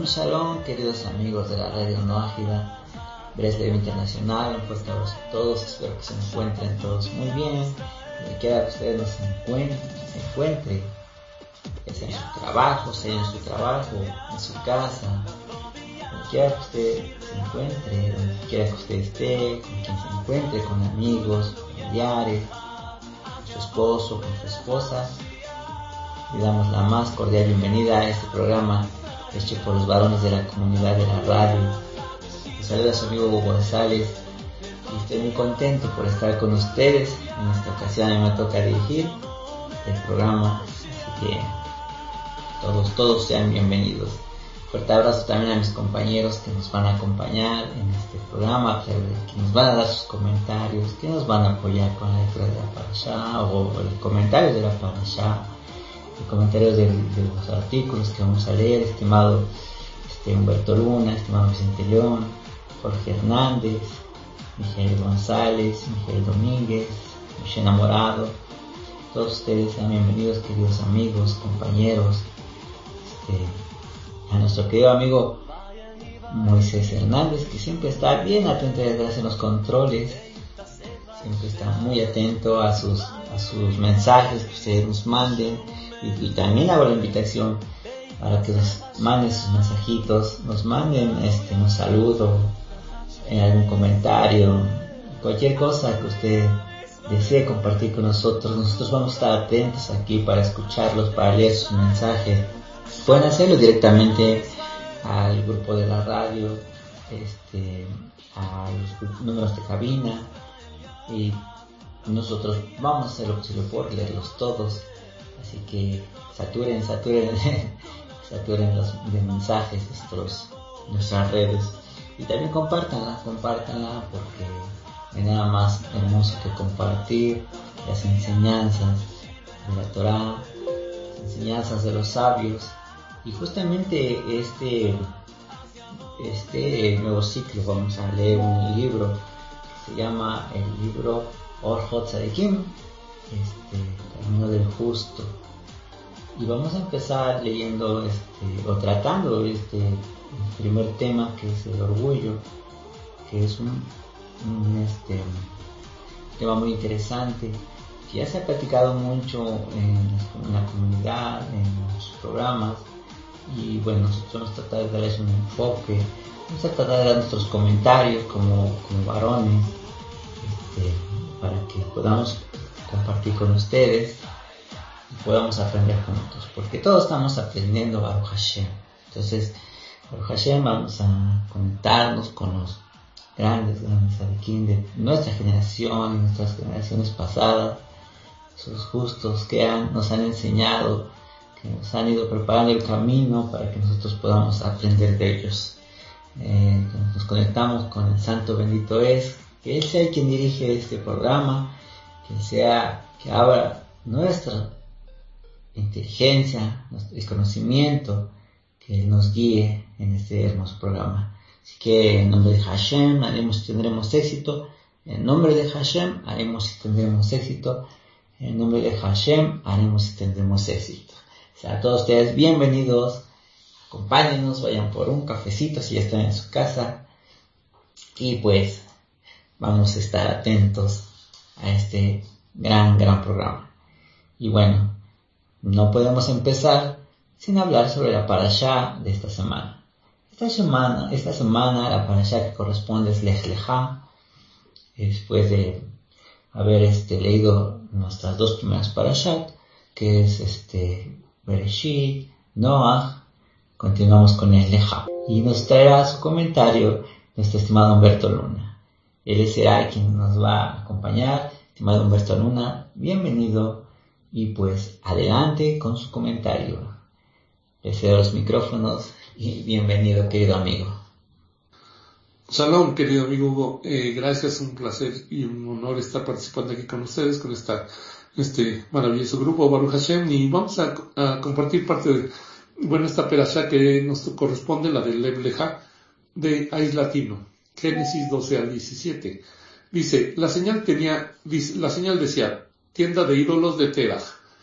Shalom, queridos amigos de la Radio No Ágida, Breslev Internacional. Un fuerte abrazo a todos, espero que se encuentren todos muy bien, donde quiera que ustedes nos encuentre, ya sea en su trabajo, en su casa, donde quiera que usted se encuentre, donde quiera que usted esté, con quien se encuentre, con amigos, familiares, con su esposo, con su esposa. Le damos la más cordial bienvenida a este programa hecho por los varones de la comunidad de la radio. Les saluda a su amigo Hugo González y estoy muy contento por estar con ustedes. En esta ocasión a mí me toca dirigir el programa, así que todos sean bienvenidos. Fuerte abrazo también a mis compañeros que nos van a acompañar en este programa, que nos van a dar sus comentarios, que nos van a apoyar con la lectura de la parashá o el comentario de la parashá, los comentarios de los artículos que vamos a leer, estimado Humberto Luna, estimado Vicente León, Jorge Hernández, Miguel González, Miguel Domínguez, Michelle Enamorado. Todos ustedes sean bienvenidos, queridos amigos, compañeros. A nuestro querido amigo Moisés Hernández, que siempre está bien atento detrás de los controles, siempre está muy atento a sus mensajes que ustedes nos manden. Y también hago la invitación para que nos manden sus mensajitos, nos manden un saludo, algún comentario, cualquier cosa que usted desee compartir con nosotros. Nosotros vamos a estar atentos aquí para escucharlos, para leer sus mensajes. Pueden hacerlo directamente al grupo de la radio, a los números de cabina, y nosotros vamos a hacer lo posible por leerlos todos. Así que saturen los de mensajes nuestras redes, y también compártanla porque no hay nada más hermoso que compartir las enseñanzas de la Torá, las enseñanzas de los sabios. Y justamente este nuevo ciclo vamos a leer un libro que se llama el libro Orjot Tzadikim, Camino del Justo, y vamos a empezar leyendo o tratando el primer tema, que es el orgullo, que es un tema muy interesante que ya se ha platicado mucho en la comunidad, en los programas. Y bueno, nosotros vamos a tratar de darles un enfoque, vamos a tratar de dar nuestros comentarios como varones, para que podamos compartir con ustedes y podamos aprender juntos, porque todos estamos aprendiendo Baruch Hashem. Entonces, Baruch Hashem, vamos a conectarnos con los grandes tzadikim de nuestra generación y nuestras generaciones pasadas, esos justos que nos han enseñado, que nos han ido preparando el camino para que nosotros podamos aprender de ellos. Nos conectamos con el Santo Bendito es, que Él sea quien dirige este programa, que abra nuestra inteligencia, el conocimiento, que Él nos guíe en este hermoso programa. Así que en nombre de Hashem haremos y tendremos éxito, en nombre de Hashem haremos y tendremos éxito, en nombre de Hashem haremos y tendremos éxito. O sea, a todos ustedes bienvenidos, acompáñenos, vayan por un cafecito si ya están en su casa, y pues vamos a estar atentos a este gran programa. Y bueno, no podemos empezar sin hablar sobre la parashá de esta semana. Esta semana la parashá que corresponde es Lech Lechá. Después de haber leído nuestras dos primeras parashá, que es Bereshit, Noach, continuamos con el Lechá. Y nos traerá su comentario nuestro estimado Humberto Luna. Él será quien nos va a acompañar. Estimado Humberto Luna, bienvenido, y pues adelante con su comentario. Le cedo los micrófonos y bienvenido, querido amigo. Shalom, querido amigo Hugo. Gracias, un placer y un honor estar participando aquí con ustedes, con este maravilloso grupo Baruch Hashem, y vamos a compartir parte de, esta perashá que nos corresponde, la del Lev Lechá, de Ais Latino, Génesis 12 al 17. Dice, la señal decía, tienda de ídolos de Terach.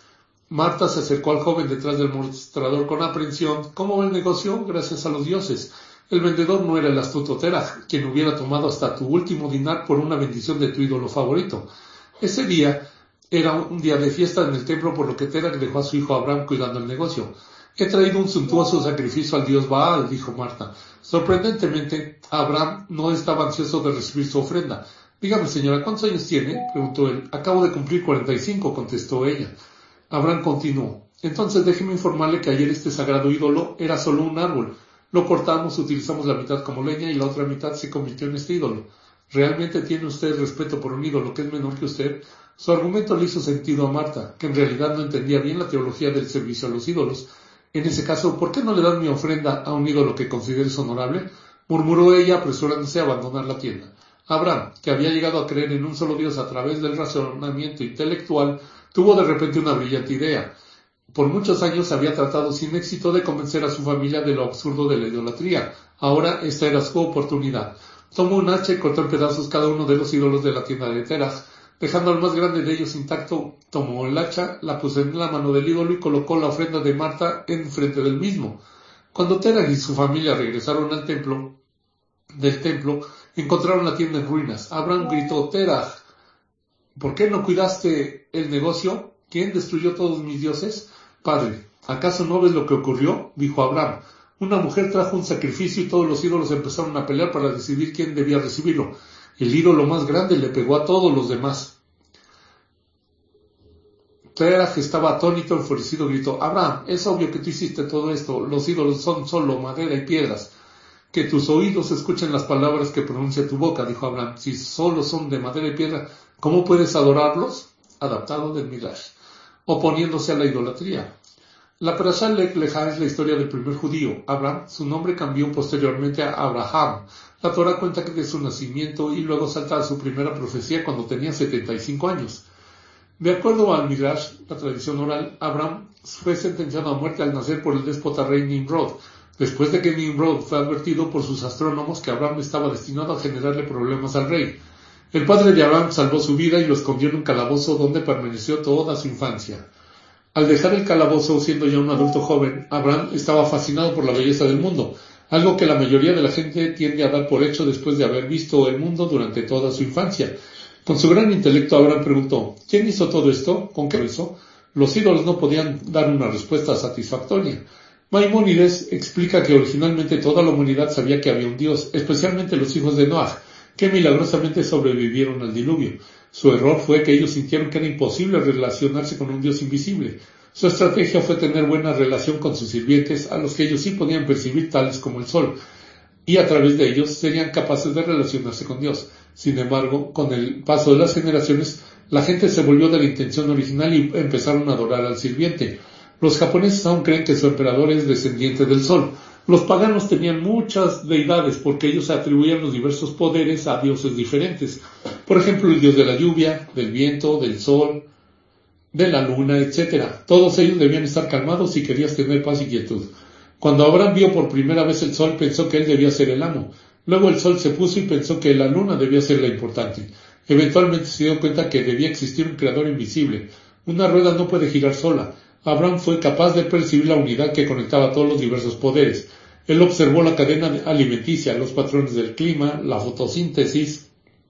Marta se acercó al joven detrás del mostrador con aprensión. ¿Cómo va el negocio? Gracias a los dioses. El vendedor no era el astuto Terah, quien hubiera tomado hasta tu último dinar por una bendición de tu ídolo favorito. Ese día era un día de fiesta en el templo, por lo que Terah dejó a su hijo Abraham cuidando el negocio. He traído un suntuoso sacrificio al dios Baal, dijo Marta. Sorprendentemente, Abraham no estaba ansioso de recibir su ofrenda. Dígame, señora, ¿cuántos años tiene? Preguntó él. Acabo de cumplir 45, contestó ella. Abraham continuó. Entonces déjeme informarle que ayer este sagrado ídolo era solo un árbol. Lo cortamos, utilizamos la mitad como leña y la otra mitad se convirtió en este ídolo. ¿Realmente tiene usted respeto por un ídolo que es menor que usted? Su argumento le hizo sentido a Marta, que en realidad no entendía bien la teología del servicio a los ídolos. En ese caso, ¿por qué no le dan mi ofrenda a un ídolo que consideres honorable? Murmuró ella, apresurándose a abandonar la tienda. Abraham, que había llegado a creer en un solo Dios a través del razonamiento intelectual, tuvo de repente una brillante idea. Por muchos años había tratado sin éxito de convencer a su familia de lo absurdo de la idolatría. Ahora esta era su oportunidad. Tomó un hacha y cortó en pedazos cada uno de los ídolos de la tienda de Terah. Dejando al más grande de ellos intacto, tomó el hacha, la puso en la mano del ídolo y colocó la ofrenda de Marta en frente del mismo. Cuando Terah y su familia regresaron al templo, encontraron la tienda en ruinas. Abraham gritó: Terah, ¿por qué no cuidaste el negocio? ¿Quién destruyó todos mis dioses? Padre, ¿acaso no ves lo que ocurrió? Dijo Abraham. Una mujer trajo un sacrificio y todos los ídolos empezaron a pelear para decidir quién debía recibirlo. El ídolo más grande le pegó a todos los demás. Terah estaba atónito, enfurecido, gritó: Abraham, es obvio que tú hiciste todo esto. Los ídolos son solo madera y piedras. Que tus oídos escuchen las palabras que pronuncia tu boca, dijo Abraham. Si solo son de madera y piedra, ¿cómo puedes adorarlos? Adaptado del Midrash. Oponiéndose a la idolatría. La Parashá Lech Lecha es la historia del primer judío, Abraham. Su nombre cambió posteriormente a Abraham. La Torah cuenta que de su nacimiento y luego salta a su primera profecía cuando tenía 75 años. De acuerdo al Midrash, la tradición oral, Abraham fue sentenciado a muerte al nacer por el déspota rey Nimrod, después de que Nimrod fue advertido por sus astrónomos que Abraham estaba destinado a generarle problemas al rey. El padre de Abraham salvó su vida y lo escondió en un calabozo donde permaneció toda su infancia. Al dejar el calabozo, siendo ya un adulto joven, Abraham estaba fascinado por la belleza del mundo, algo que la mayoría de la gente tiende a dar por hecho después de haber visto el mundo durante toda su infancia. Con su gran intelecto, Abraham preguntó: ¿quién hizo todo esto? ¿Con qué lo hizo? Los ídolos no podían dar una respuesta satisfactoria. Maimónides explica que originalmente toda la humanidad sabía que había un Dios, especialmente los hijos de Noah, que milagrosamente sobrevivieron al diluvio. Su error fue que ellos sintieron que era imposible relacionarse con un Dios invisible. Su estrategia fue tener buena relación con sus sirvientes, a los que ellos sí podían percibir, tales como el sol, y a través de ellos serían capaces de relacionarse con Dios. Sin embargo, con el paso de las generaciones, la gente se volvió de la intención original y empezaron a adorar al sirviente. Los japoneses aún creen que su emperador es descendiente del sol. Los paganos tenían muchas deidades porque ellos atribuían los diversos poderes a dioses diferentes. Por ejemplo, el dios de la lluvia, del viento, del sol, de la luna, etc. Todos ellos debían estar calmados si querías tener paz y quietud. Cuando Abraham vio por primera vez el sol, pensó que él debía ser el amo. Luego el sol se puso y pensó que la luna debía ser la importante. Eventualmente se dio cuenta que debía existir un creador invisible. Una rueda no puede girar sola. Abraham fue capaz de percibir la unidad que conectaba todos los diversos poderes. Él observó la cadena alimenticia, los patrones del clima, la fotosíntesis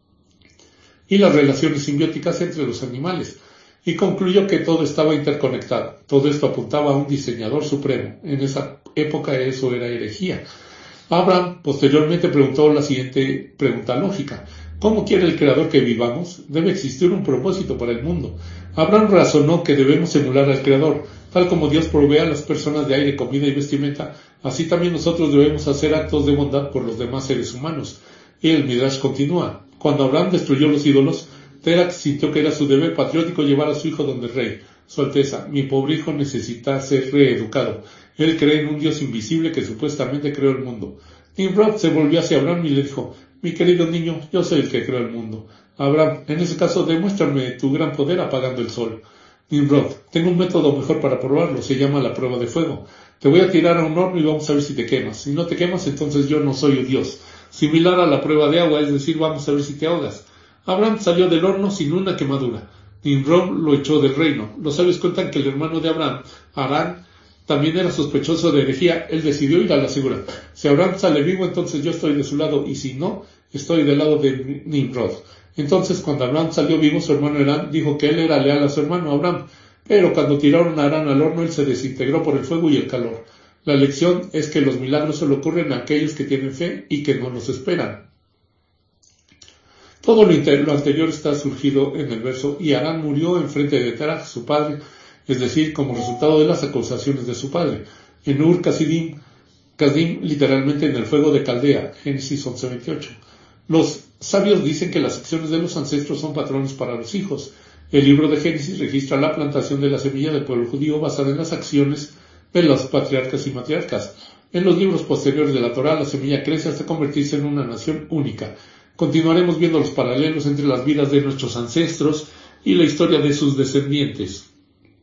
y las relaciones simbióticas entre los animales, y concluyó que todo estaba interconectado. Todo esto apuntaba a un diseñador supremo. En esa época eso era herejía. Abraham posteriormente preguntó la siguiente pregunta lógica: ¿cómo quiere el Creador que vivamos? Debe existir un propósito para el mundo. Abraham razonó que debemos emular al Creador. Tal como Dios provee a las personas de aire, comida y vestimenta, así también nosotros debemos hacer actos de bondad por los demás seres humanos. Y el Midrash continúa: cuando Abraham destruyó los ídolos, Terah sintió que era su deber patriótico llevar a su hijo donde el rey. Su Alteza, mi pobre hijo necesita ser reeducado. Él cree en un Dios invisible que supuestamente creó el mundo. Nimrod se volvió hacia Abraham y le dijo: mi querido niño, yo soy el que creó el mundo. Abraham, en ese caso, demuéstrame tu gran poder apagando el sol. Nimrod, tengo un método mejor para probarlo, se llama la prueba de fuego. Te voy a tirar a un horno y vamos a ver si te quemas. Si no te quemas, entonces yo no soy un Dios. Similar a la prueba de agua, es decir, vamos a ver si te ahogas. Abraham salió del horno sin una quemadura. Nimrod lo echó del reino. Los sabios cuentan que el hermano de Abraham, Harán, también era sospechoso de herejía. Él decidió ir a la segura. Si Abraham sale vivo, entonces yo estoy de su lado, y si no, estoy del lado de Nimrod. Entonces, cuando Abraham salió vivo, su hermano Harán dijo que él era leal a su hermano Abraham, pero cuando tiraron a Harán al horno, él se desintegró por el fuego y el calor. La lección es que los milagros solo ocurren a aquellos que tienen fe y que no los esperan. Todo lo anterior está surgido en el verso, y Harán murió en frente de Terach, su padre, es decir, como resultado de las acusaciones de su padre, en Ur Kasdim, literalmente en el fuego de Caldea, Génesis 11:28. Los sabios dicen que las acciones de los ancestros son patrones para los hijos. El libro de Génesis registra la plantación de la semilla del pueblo judío basada en las acciones de los patriarcas y matriarcas. En los libros posteriores de la Torá, la semilla crece hasta convertirse en una nación única. Continuaremos viendo los paralelos entre las vidas de nuestros ancestros y la historia de sus descendientes.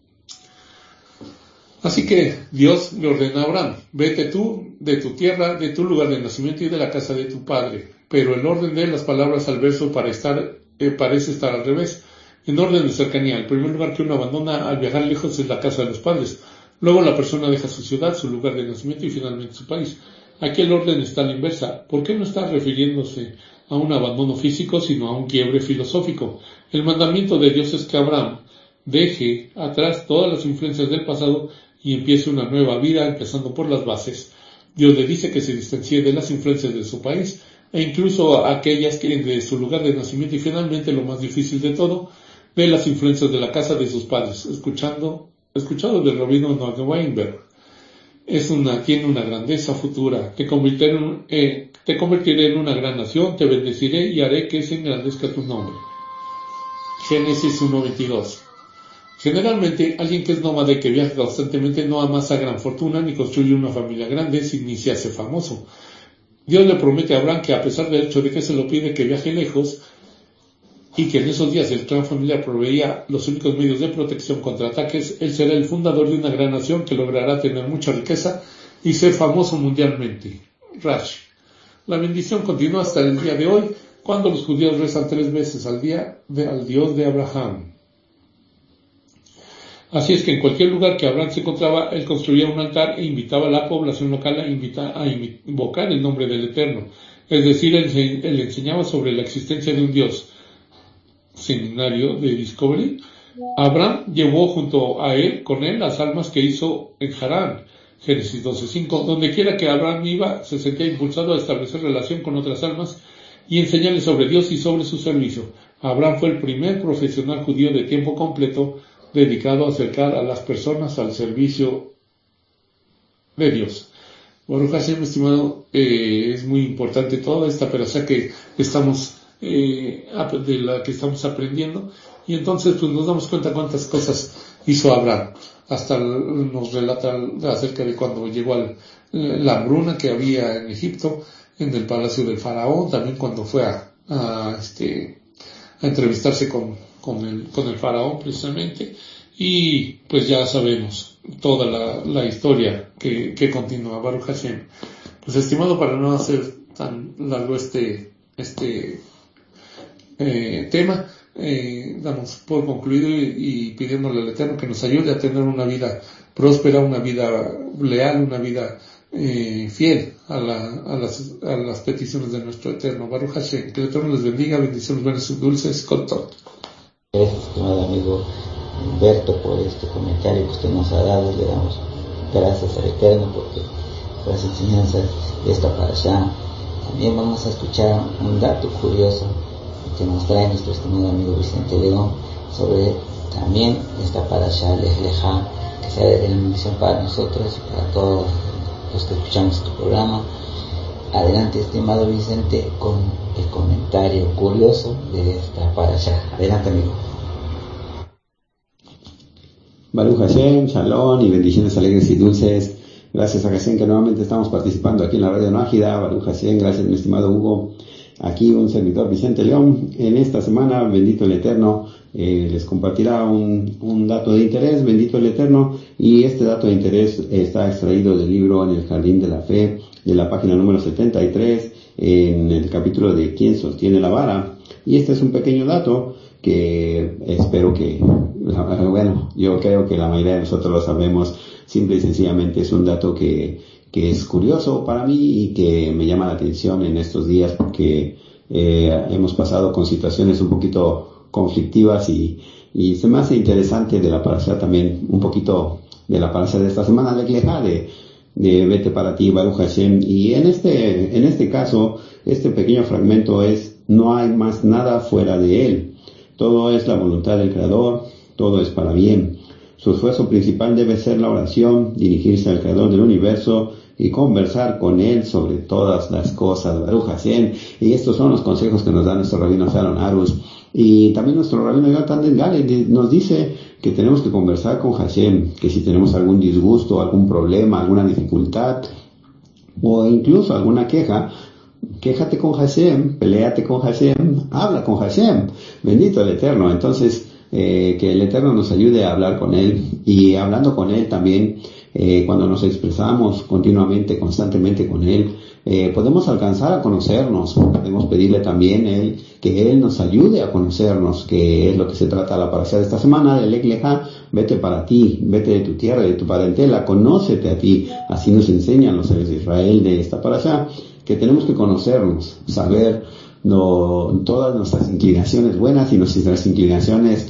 Así que Dios le ordena a Abraham: vete tú de tu tierra, de tu lugar de nacimiento y de la casa de tu padre. Pero el orden de las palabras al verso parece estar al revés. En orden de cercanía, el primer lugar que uno abandona al viajar lejos es la casa de los padres. Luego la persona deja su ciudad, su lugar de nacimiento y finalmente su país. Aquí el orden está a la inversa. ¿Por qué no está refiriéndose a un abandono físico, sino a un quiebre filosófico? El mandamiento de Dios es que Abraham deje atrás todas las influencias del pasado y empiece una nueva vida, empezando por las bases. Dios le dice que se distancie de las influencias de su país e incluso aquellas que de su lugar de nacimiento, y finalmente, lo más difícil de todo, de las influencias de la casa de sus padres. Escuchado del rabino Noah Weinberg. Tiene una grandeza futura. Te convertiré en una gran nación, te bendeciré y haré que se engrandezca tu nombre. Génesis 1:22. Generalmente, alguien que es nómada y que viaja constantemente no amasa gran fortuna ni construye una familia grande ni se hace famoso. Dios le promete a Abraham que, a pesar del hecho de que se lo pide que viaje lejos y que en esos días el clan familiar proveía los únicos medios de protección contra ataques, él será el fundador de una gran nación que logrará tener mucha riqueza y ser famoso mundialmente. Rashi. La bendición continúa hasta el día de hoy, cuando los judíos rezan 3 veces al día al Dios de Abraham. Así es que en cualquier lugar que Abraham se encontraba, él construía un altar e invitaba a la población local a invocar el nombre del Eterno. Es decir, él enseñaba sobre la existencia de un Dios. Seminario de Discovery. Abraham llevó con él las almas que hizo en Harán. Génesis 12:5. Donde quiera que Abraham iba, se sentía impulsado a establecer relación con otras almas y enseñarles sobre Dios y sobre su servicio. Abraham fue el primer profesional judío de tiempo completo dedicado a acercar a las personas al servicio de Dios. Baruch Hashem, estimado, es muy importante toda esta perashá que de la que estamos aprendiendo, y entonces pues nos damos cuenta cuántas cosas hizo Abraham. Hasta nos relata acerca de cuando llegó la hambruna que había en Egipto, en el palacio del faraón, también cuando fue a entrevistarse con el faraón precisamente, y pues ya sabemos toda la historia que continúa. Baruch Hashem. Pues estimado, para no hacer tan largo este tema, damos por concluido y pidiéndole al Eterno que nos ayude a tener una vida próspera, una vida leal, una vida fiel a las peticiones de nuestro Eterno. Baruch Hashem. Que el Eterno les bendiga, bendiciones buenas y dulces con todo. Gracias, estimado amigo Humberto, por este comentario que usted nos ha dado. Le damos gracias al Eterno por las enseñanzas de esta parashá. También vamos a escuchar un dato curioso que nos trae nuestro estimado amigo Vicente León sobre también esta parashá Lej Lejá, que sea de gran bendición para nosotros y para todos los que escuchamos este programa. Adelante, estimado Vicente, con el comentario curioso de esta parashá. Adelante, amigo. Baruch Hashem, Shalom y bendiciones alegres y dulces. Gracias a Hashem que nuevamente estamos participando aquí en la radio Nájida. Baruch Hashem, gracias mi estimado Hugo. Aquí un servidor Vicente León. En esta semana, bendito el Eterno, les compartirá un dato de interés, bendito el Eterno, y este dato de interés está extraído del libro En el Jardín de la Fe, de la página número 73, en el capítulo de ¿Quién sostiene la vara? Y este es un pequeño dato que espero que, bueno, yo creo que la mayoría de nosotros lo sabemos, simple y sencillamente es un dato que es curioso para mí y que me llama la atención en estos días porque hemos pasado con situaciones un poquito conflictivas y se me hace interesante de la parasha también, un poquito de la parasha de esta semana, Lech Lecha, de Vete para ti, Baruch Hashem. Y en este caso, este pequeño fragmento es, no hay más nada fuera de él. Todo es la voluntad del Creador, todo es para bien. Su esfuerzo principal debe ser la oración, dirigirse al Creador del universo y conversar con Él sobre todas las cosas, Baruch Hashem. Y estos son los consejos que nos da nuestro rabino Sharon Arush. Y también nuestro rabino Jonathan Dengale nos dice que tenemos que conversar con Hashem, que si tenemos algún disgusto, algún problema, alguna dificultad, o incluso alguna queja, quéjate con Hashem, peleate con Hashem, habla con Hashem, bendito el Eterno. Entonces, que el Eterno nos ayude a hablar con Él, y hablando con Él también, cuando nos expresamos continuamente, constantemente con Él, podemos alcanzar a conocernos, podemos pedirle también que Él nos ayude a conocernos, que es lo que se trata la parasha de esta semana, de Lech Lecha, vete para ti, vete de tu tierra, de tu parentela, conócete a ti. Así nos enseñan los seres de Israel de esta parasha, que tenemos que conocernos, saber todas nuestras inclinaciones buenas y nuestras inclinaciones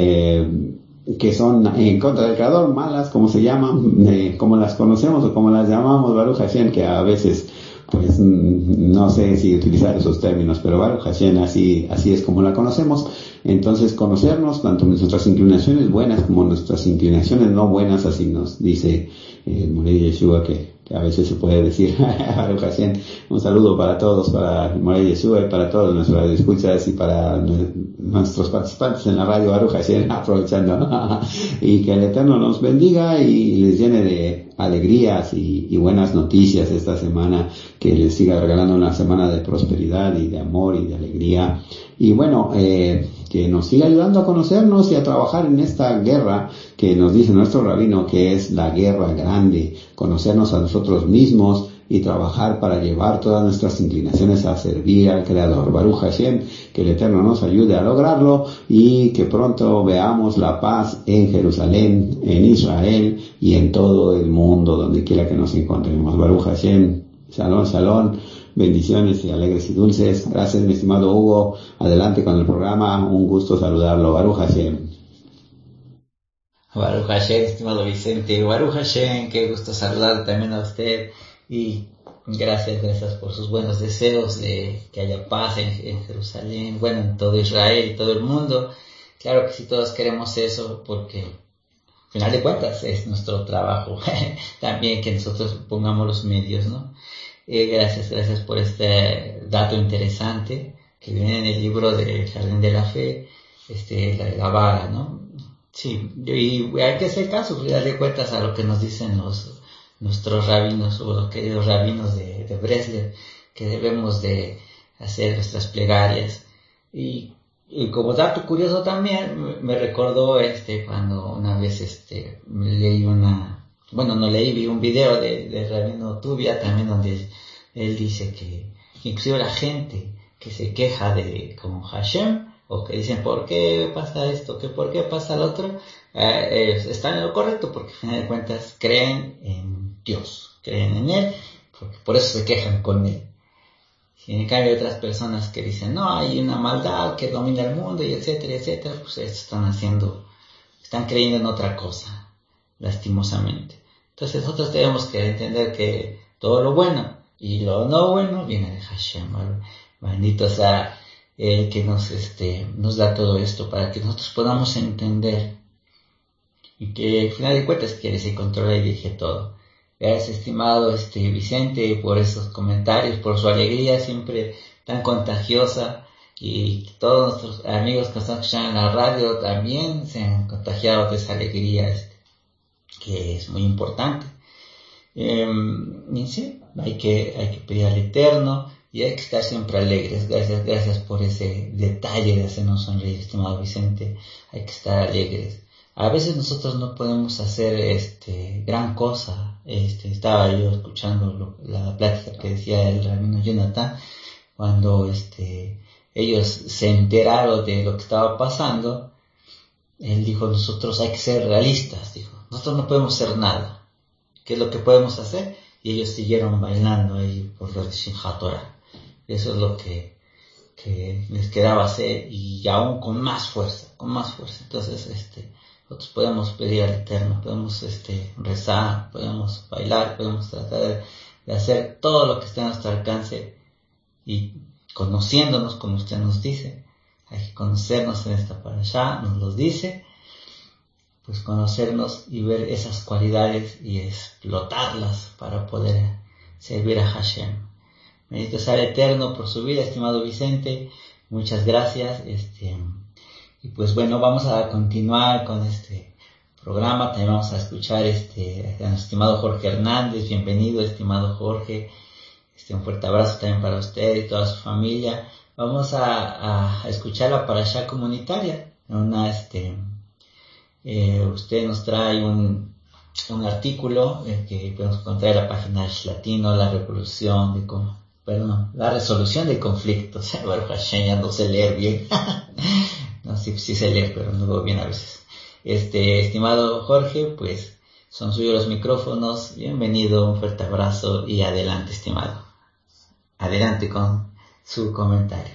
que son en contra del Creador, malas, como se llaman, como las conocemos o como las llamamos, Baruch Hashem, que a veces pues no sé si utilizar esos términos, pero Baruch Hashem, así es como la conocemos. Entonces, conocernos, tanto nuestras inclinaciones buenas como nuestras inclinaciones no buenas, así nos dice Morey Yeshua, que a veces se puede decir. Baruch Hashem. Un saludo para todos, para Morey Yeshua y para todos nuestros escuchas y para nuestros participantes en la radio, Baruch Hashem, aprovechando. Y que el Eterno nos bendiga y les llene de alegrías y buenas noticias esta semana, que les siga regalando una semana de prosperidad y de amor y de alegría. Y bueno, que nos siga ayudando a conocernos y a trabajar en esta guerra que nos dice nuestro rabino, que es la guerra grande, conocernos a nosotros mismos y trabajar para llevar todas nuestras inclinaciones a servir al Creador. Baruch Hashem, que el Eterno nos ayude a lograrlo y que pronto veamos la paz en Jerusalén, en Israel y en todo el mundo, donde quiera que nos encontremos. Baruch Hashem, shalom, shalom. Bendiciones y alegres y dulces. Gracias, mi estimado Hugo. Adelante con el programa. Un gusto saludarlo. Baruch Hashem. Baruch Hashem, estimado Vicente. Baruch Hashem, qué gusto saludar también a usted. Y gracias por sus buenos deseos de que haya paz en Jerusalén, bueno, en todo Israel y todo el mundo. Claro que sí, todos queremos eso, porque al final de cuentas es nuestro trabajo. También que nosotros pongamos los medios, ¿no? Gracias por este dato interesante que viene en el libro del Jardín de la Fe, la vara, ¿no? Sí, y hay que hacer caso, darle cuentas a lo que nos dicen nuestros rabinos o los queridos rabinos de Breslev, que debemos de hacer nuestras plegarias. Y como dato curioso también, me recordó cuando una vez leí vi un video de Rabino Tubia también, donde él dice que inclusive la gente que se queja con Hashem, o que dicen ¿por qué pasa esto? ¿Por qué pasa lo otro? Están en lo correcto, porque al final de cuentas creen en Dios, creen en Él, porque por eso se quejan con Él. Y en cambio hay otras personas que dicen no, hay una maldad que domina el mundo y etcétera, pues están creyendo en otra cosa, lastimosamente. Entonces nosotros tenemos que entender que todo lo bueno y lo no bueno viene de Hashem. Bendito sea el que nos da todo esto para que nosotros podamos entender, y que al final de cuentas quiere se controla y dirige todo. Gracias, estimado Vicente, por esos comentarios, por su alegría siempre tan contagiosa, y todos nuestros amigos que están escuchando en la radio también se han contagiado de esa alegría que es muy importante. Y sí, hay que pedir al Eterno y hay que estar siempre alegres. Gracias por ese detalle de hacernos sonreír, estimado Vicente. Hay que estar alegres. A veces nosotros no podemos hacer gran cosa. Estaba yo escuchando la plática que decía el rabino Jonathan, cuando ellos se enteraron de lo que estaba pasando, él dijo, nosotros hay que ser realistas, dijo, nosotros no podemos hacer nada. ¿Qué es lo que podemos hacer? Y ellos siguieron bailando ahí por la Simchat Torah. Eso es lo que les quedaba hacer, y aún con más fuerza. Entonces, nosotros podemos pedir al Eterno, podemos rezar, podemos bailar, podemos tratar de hacer todo lo que esté a nuestro alcance, y conociéndonos, como usted nos dice, hay que conocernos en esta parashá, nos los dice, pues conocernos y ver esas cualidades y explotarlas para poder servir a Hashem. Bendito sea el Eterno por su vida, estimado Vicente, muchas gracias. Y pues bueno, vamos a continuar con este programa. También vamos a escuchar a nuestro estimado Jorge Hernández. Bienvenido, estimado Jorge. Un fuerte abrazo también para usted y toda su familia. Vamos a escuchar la parashá comunitaria. Usted nos trae un artículo que podemos encontrar en la página de Latino, la resolución de conflictos. Bueno, Hashem, ya no sé leer bien. No, sí sé leer, pero no veo bien a veces. Estimado Jorge, pues son suyos los micrófonos. Bienvenido, un fuerte abrazo y adelante, estimado. Adelante con su comentario.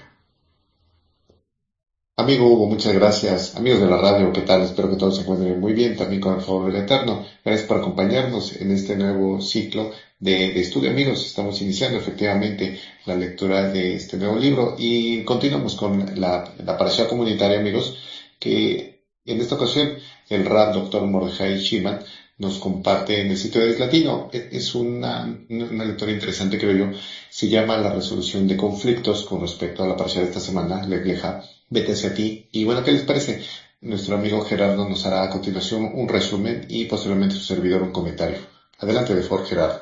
Amigo Hugo, muchas gracias. Amigos de la radio, ¿qué tal? Espero que todos se encuentren muy bien, también con el favor del Eterno. Gracias por acompañarnos en este nuevo ciclo de estudio, amigos. Estamos iniciando efectivamente la lectura de este nuevo libro y continuamos con la parashá comunitaria, amigos, que en esta ocasión el Rab Dr. Mordechai Shiman nos comparte en el sitio de Latino. Es una lectura interesante, creo yo. Se llama La resolución de conflictos con respecto a la parashá de esta semana, Legleja. Vete hacia ti. Y bueno, ¿qué les parece? Nuestro amigo Gerardo nos hará a continuación un resumen y posteriormente su servidor un comentario. Adelante, de favor, Gerardo.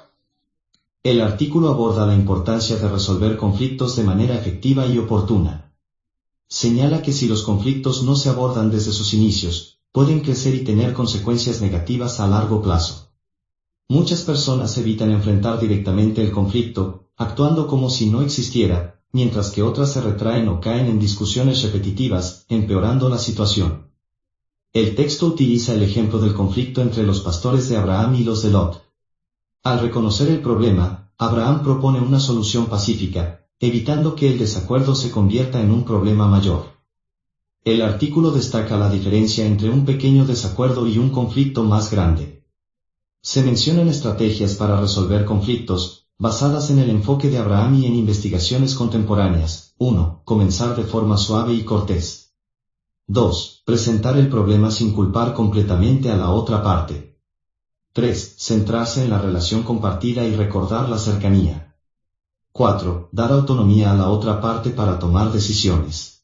El artículo aborda la importancia de resolver conflictos de manera efectiva y oportuna. Señala que si los conflictos no se abordan desde sus inicios, pueden crecer y tener consecuencias negativas a largo plazo. Muchas personas evitan enfrentar directamente el conflicto, actuando como si no existiera, mientras que otras se retraen o caen en discusiones repetitivas, empeorando la situación. El texto utiliza el ejemplo del conflicto entre los pastores de Abraham y los de Lot. Al reconocer el problema, Abraham propone una solución pacífica, evitando que el desacuerdo se convierta en un problema mayor. El artículo destaca la diferencia entre un pequeño desacuerdo y un conflicto más grande. Se mencionan estrategias para resolver conflictos, basadas en el enfoque de Abraham y en investigaciones contemporáneas. 1. Comenzar de forma suave y cortés. 2. Presentar el problema sin culpar completamente a la otra parte. 3. Centrarse en la relación compartida y recordar la cercanía. 4. Dar autonomía a la otra parte para tomar decisiones.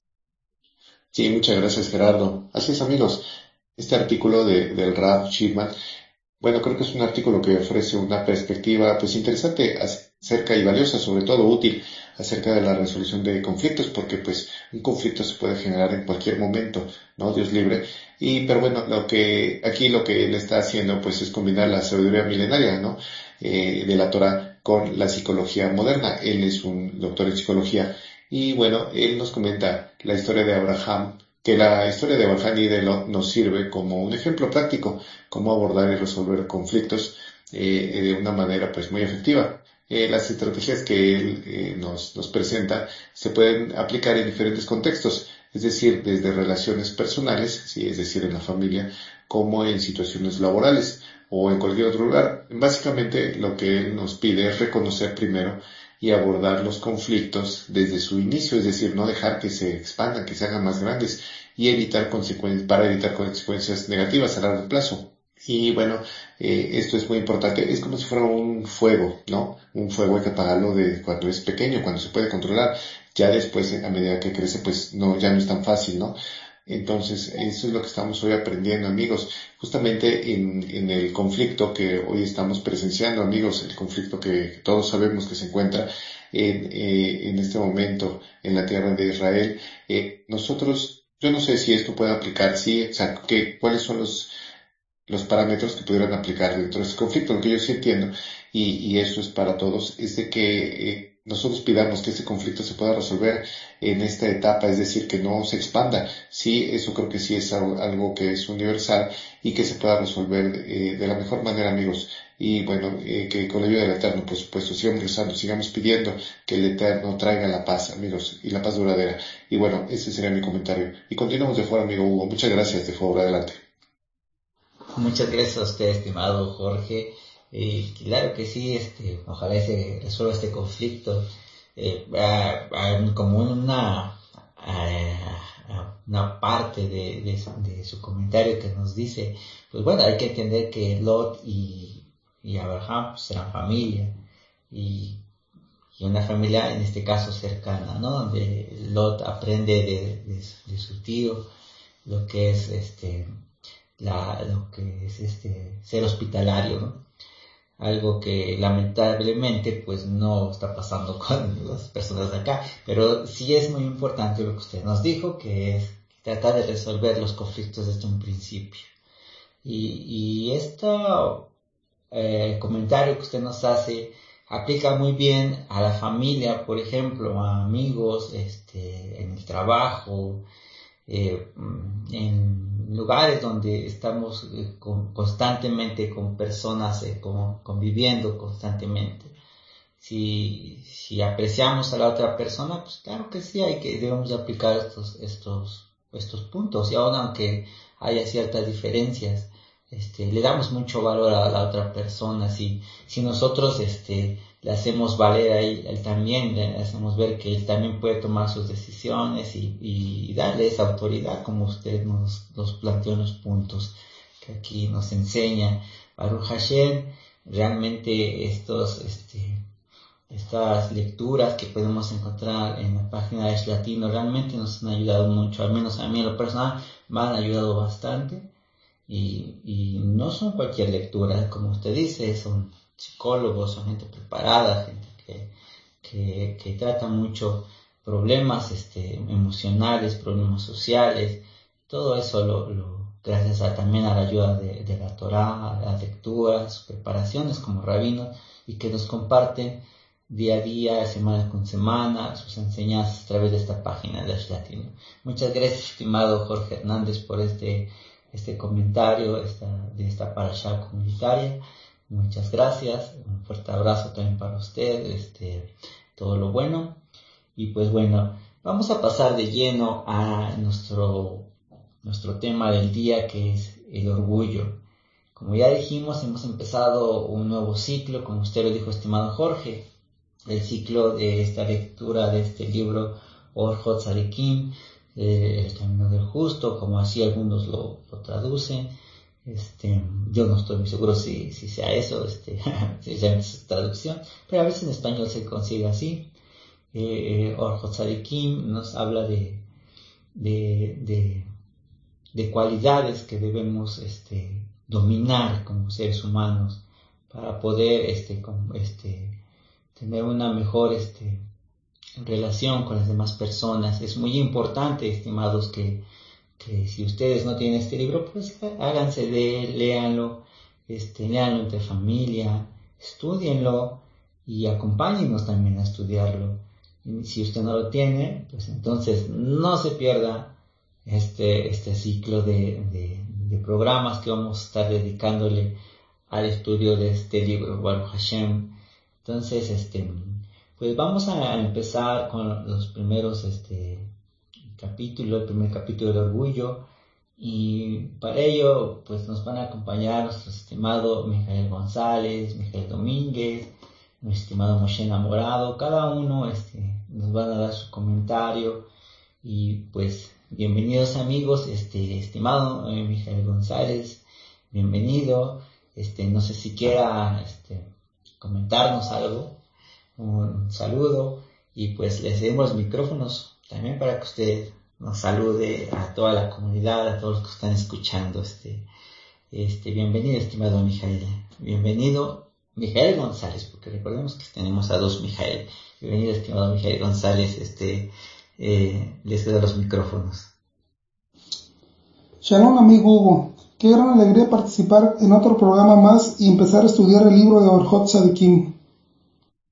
Sí, muchas gracias, Gerardo. Así es, amigos. Este artículo del Rav Shimon, bueno, creo que es un artículo que ofrece una perspectiva pues interesante acerca y valiosa, sobre todo útil, acerca de la resolución de conflictos, porque pues un conflicto se puede generar en cualquier momento, ¿no? Dios libre. Pero bueno, lo que él está haciendo pues es combinar la sabiduría milenaria, ¿no? De la Torah con la psicología moderna. Él es un doctor en psicología y bueno, él nos comenta la historia de Abraham, que la historia de Abraham y de Lot nos sirve como un ejemplo práctico, cómo abordar y resolver conflictos de una manera pues muy efectiva. Las estrategias que él nos presenta se pueden aplicar en diferentes contextos, es decir, desde relaciones personales, ¿sí? Es decir, en la familia, como en situaciones laborales o en cualquier otro lugar. Básicamente lo que él nos pide es reconocer primero y abordar los conflictos desde su inicio, es decir, no dejar que se expandan, que se hagan más grandes y evitar consecuencias negativas a largo plazo. Y bueno, esto es muy importante, es como si fuera un fuego, ¿no? Un fuego hay que apagarlo de cuando es pequeño, cuando se puede controlar. Ya después, a medida que crece, pues ya no es tan fácil, ¿no? Entonces, eso es lo que estamos hoy aprendiendo, amigos. Justamente en el conflicto que hoy estamos presenciando, amigos, el conflicto que todos sabemos que se encuentra en este momento en la tierra de Israel, nosotros, yo no sé si esto puede aplicar, sí, o sea, cuáles son los parámetros que pudieran aplicar dentro de este conflicto. Lo que yo sí entiendo, y eso es para todos, es de que nosotros pidamos que ese conflicto se pueda resolver en esta etapa, es decir, que no se expanda. Sí, eso creo que sí es algo que es universal y que se pueda resolver de la mejor manera, amigos. Y bueno, que con la ayuda del Eterno, por supuesto, sigamos rezando, sigamos pidiendo que el Eterno traiga la paz, amigos, y la paz duradera. Y bueno, ese sería mi comentario. Y continuamos de fuera, amigo Hugo. Muchas gracias, de favor, adelante. Muchas gracias a usted, estimado Jorge. Claro que sí, ojalá se resuelva este conflicto. Como una parte de su comentario que nos dice, pues bueno, hay que entender que Lot y Abraham pues, eran familia, y una familia en este caso cercana, ¿no? Donde Lot aprende de su tío lo que es ser hospitalario, ¿no? Algo que lamentablemente pues no está pasando con las personas de acá, pero sí es muy importante lo que usted nos dijo, que es tratar de resolver los conflictos desde un principio. Y este comentario que usted nos hace aplica muy bien a la familia, por ejemplo, a amigos, en el trabajo, en lugares donde estamos constantemente con personas, conviviendo constantemente. Si apreciamos a la otra persona, pues claro que sí, debemos de aplicar estos puntos, y aunque haya ciertas diferencias, le damos mucho valor a la otra persona. Si nosotros le hacemos valer a él también, le hacemos ver que él también puede tomar sus decisiones y darle esa autoridad, como usted nos planteó en los puntos que aquí nos enseña Baruch Hashem. Realmente estas lecturas que podemos encontrar en la página de Latino realmente nos han ayudado mucho, al menos a mí en lo personal me han ayudado bastante. Y no son cualquier lectura, como usted dice, son psicólogos, son gente preparada, gente que trata mucho problemas emocionales, problemas sociales, todo eso gracias también a la ayuda de la Torá, a las lecturas, sus preparaciones como rabinos, y que nos comparten día a día, semana con semana, sus enseñanzas a través de esta página de Latino. Muchas gracias, estimado Jorge Hernández, por este comentario de esta parashá comunitaria. Muchas gracias, un fuerte abrazo también para usted, todo lo bueno. Y pues bueno, vamos a pasar de lleno a nuestro tema del día, que es el orgullo. Como ya dijimos, hemos empezado un nuevo ciclo, como usted lo dijo, estimado Jorge, el ciclo de esta lectura de este libro Orjot Tzadikim, el camino del justo, como así algunos lo traducen. Yo no estoy muy seguro si sea eso, si sea esa traducción, pero a veces en español se consigue así. Orjot Tzadikim nos habla de cualidades que debemos dominar como seres humanos para poder tener una mejor relación con las demás personas. Es muy importante, estimados, que si ustedes no tienen este libro, pues háganse de él, léanlo entre familia, estudienlo y acompáñenos también a estudiarlo. Y si usted no lo tiene, pues entonces no se pierda este ciclo de programas que vamos a estar dedicándole al estudio de este libro, Baruch Hashem. Entonces, pues vamos a empezar con los primeros capítulos, el primer capítulo del orgullo, y para ello pues nos van a acompañar nuestro estimado Mijael González, Mijael Domínguez, nuestro estimado Moshe Enamorado. Cada uno nos van a dar su comentario. Y pues bienvenidos, amigos, estimado Mijael González, bienvenido. No sé si quiera comentarnos algo, un saludo, y pues les cedemos los micrófonos también para que usted nos salude a toda la comunidad, a todos los que están escuchando. Bienvenido, estimado Mijael. Bienvenido, Mijael González, porque recordemos que tenemos a dos Mijael. Bienvenido, estimado Mijael González. Les cedo los micrófonos. Shalom, amigo Hugo. Qué gran alegría participar en otro programa más y empezar a estudiar el libro de Orjot Tzadikim.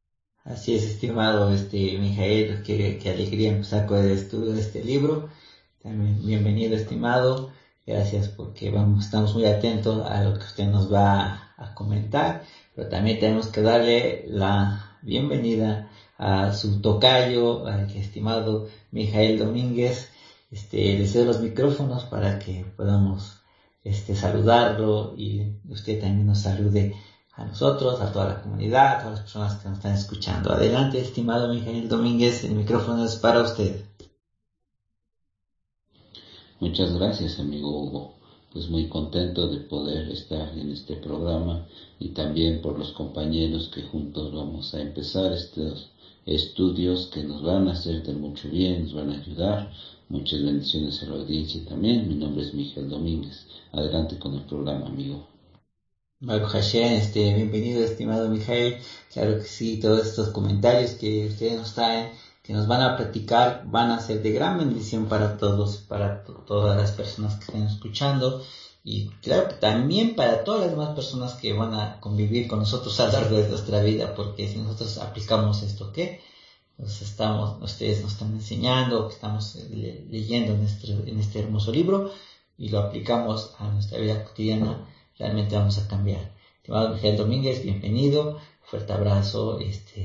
Así es, estimado Mijael, qué alegría empezar con el estudio de este libro. También bienvenido, estimado. Gracias porque estamos muy atentos a lo que usted nos va a comentar, pero también tenemos que darle la bienvenida a su tocayo, al estimado Mijael Domínguez. Le cedo los micrófonos para que podamos saludarlo y usted también nos salude a nosotros, a toda la comunidad, a todas las personas que nos están escuchando. Adelante, estimado Mijael Domínguez, el micrófono es para usted. Muchas gracias, amigo Hugo. Pues muy contento de poder estar en este programa y también por los compañeros que juntos vamos a empezar estos estudios que nos van a hacer de mucho bien, nos van a ayudar. Muchas bendiciones a la audiencia también. Mi nombre es Mijael Domínguez. Adelante con el programa, amigo. Baruch Hashem, bienvenido, estimado Mijael. Claro que sí, todos estos comentarios que ustedes nos traen, que nos van a platicar, van a ser de gran bendición para todos, para todas las personas que estén escuchando, y claro que también para todas las demás personas que van a convivir con nosotros a lo largo de nuestra vida, porque si nosotros aplicamos esto que ustedes nos están enseñando, que estamos leyendo en este hermoso libro, y lo aplicamos a nuestra vida cotidiana, realmente vamos a cambiar. Estimado Mijael Domínguez, bienvenido, fuerte abrazo,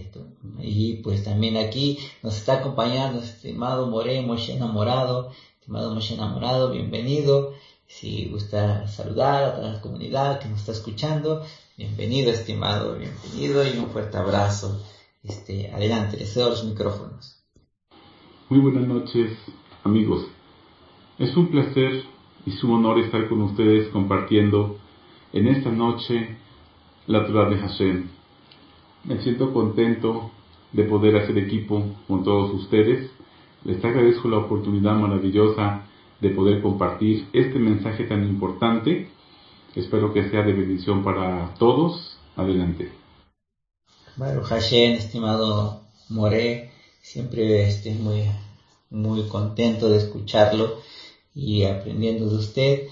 y pues también aquí nos está acompañando estimado Moshe Enamorado. Estimado Moshe Enamorado, bienvenido. Si gusta saludar a toda la comunidad que nos está escuchando, bienvenido, estimado, bienvenido, y un fuerte abrazo. Adelante, les cedo los micrófonos. Muy buenas noches, amigos. Es un placer y su honor estar con ustedes compartiendo en esta noche la Torah de Hashem. Me siento contento de poder hacer equipo con todos ustedes. Les agradezco la oportunidad maravillosa de poder compartir este mensaje tan importante. Espero que sea de bendición para todos. Adelante. Baruch Hashem, estimado More, siempre estoy muy contento de escucharlo y aprendiendo de usted.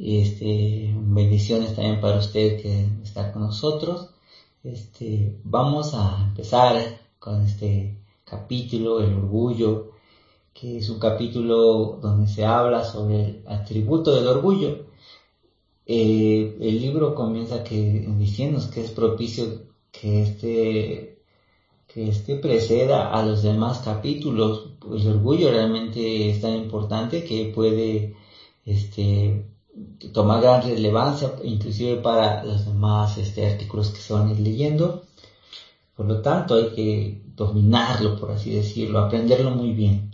Bendiciones también para usted que está con nosotros. Vamos a empezar con este capítulo, el orgullo, que es un capítulo donde se habla sobre el atributo del orgullo. El libro comienza diciéndonos que es propicio que preceda a los demás capítulos. El orgullo realmente es tan importante que puede tomar gran relevancia inclusive para los demás artículos que se van a ir leyendo. Por lo tanto hay que dominarlo, por así decirlo, aprenderlo muy bien.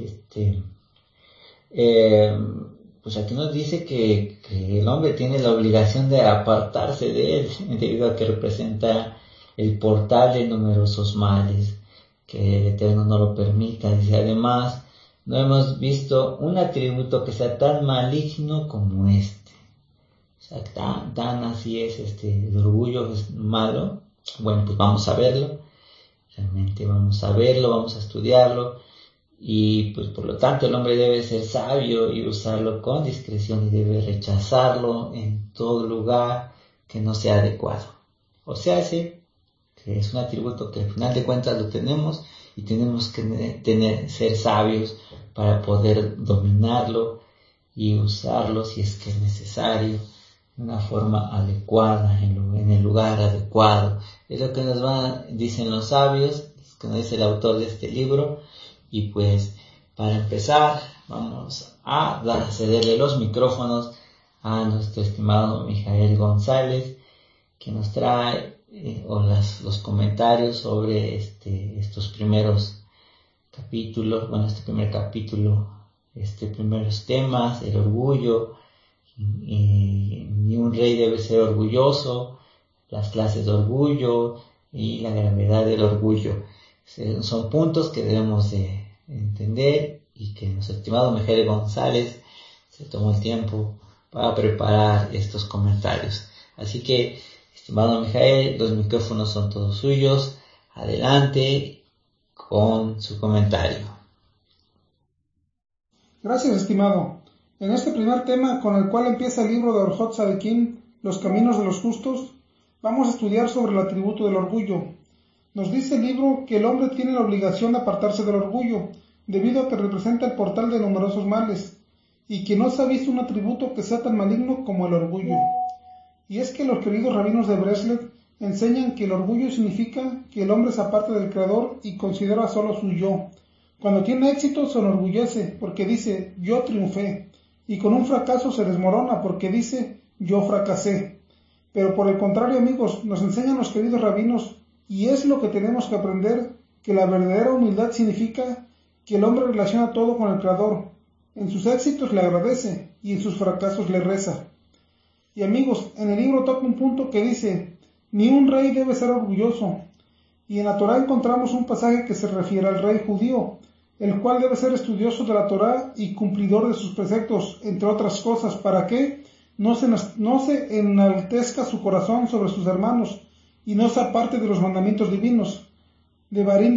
Pues aquí nos dice que el hombre tiene la obligación de apartarse de él, debido a que representa el portal de numerosos males, que el Eterno no lo permita. Dice, además, no hemos visto un atributo que sea tan maligno como este. O sea, tan así es, el orgullo es malo. Bueno, pues vamos a verlo. Realmente vamos a verlo, vamos a estudiarlo. Y pues por lo tanto el hombre debe ser sabio y usarlo con discreción, y debe rechazarlo en todo lugar que no sea adecuado. O sea, que es un atributo que al final de cuentas lo tenemos, y tenemos que ser sabios para poder dominarlo y usarlo si es que es necesario, de una forma adecuada, en el lugar adecuado. Es lo que dicen los sabios, es que nos dice el autor de este libro. Y pues para empezar vamos a cederle los micrófonos a nuestro estimado Mijael González, que nos trae los comentarios sobre estos primeros capítulos, este primer capítulo, primeros temas, el orgullo, ni un rey debe ser orgulloso, las clases de orgullo y la gravedad del orgullo. Son puntos que debemos de entender, y que nuestro estimado Mijael González se tomó el tiempo para preparar estos comentarios. Así que, estimado Mijael, los micrófonos son todos suyos. Adelante con su comentario. Gracias, estimado. En este primer tema, con el cual empieza el libro de Orjot Tzadikim, Los Caminos de los Justos, vamos a estudiar sobre el atributo del orgullo. Nos dice el libro que el hombre tiene la obligación de apartarse del orgullo, debido a que representa el portal de numerosos males, y que no se ha visto un atributo que sea tan maligno como el orgullo. Y es que los queridos rabinos de Breslev enseñan que el orgullo significa que el hombre se aparta del Creador y considera solo su yo. Cuando tiene éxito se enorgullece porque dice yo triunfé, y con un fracaso se desmorona porque dice yo fracasé. Pero por el contrario, amigos, nos enseñan los queridos rabinos, y es lo que tenemos que aprender, que la verdadera humildad significa que el hombre relaciona todo con el Creador. En sus éxitos le agradece y en sus fracasos le reza. Y amigos, en el libro toca un punto que dice, ni un rey debe ser orgulloso. Y en la Torá encontramos un pasaje que se refiere al rey judío, el cual debe ser estudioso de la Torá y cumplidor de sus preceptos, entre otras cosas, para que no se enaltezca su corazón sobre sus hermanos y no se aparte de los mandamientos divinos. Devarim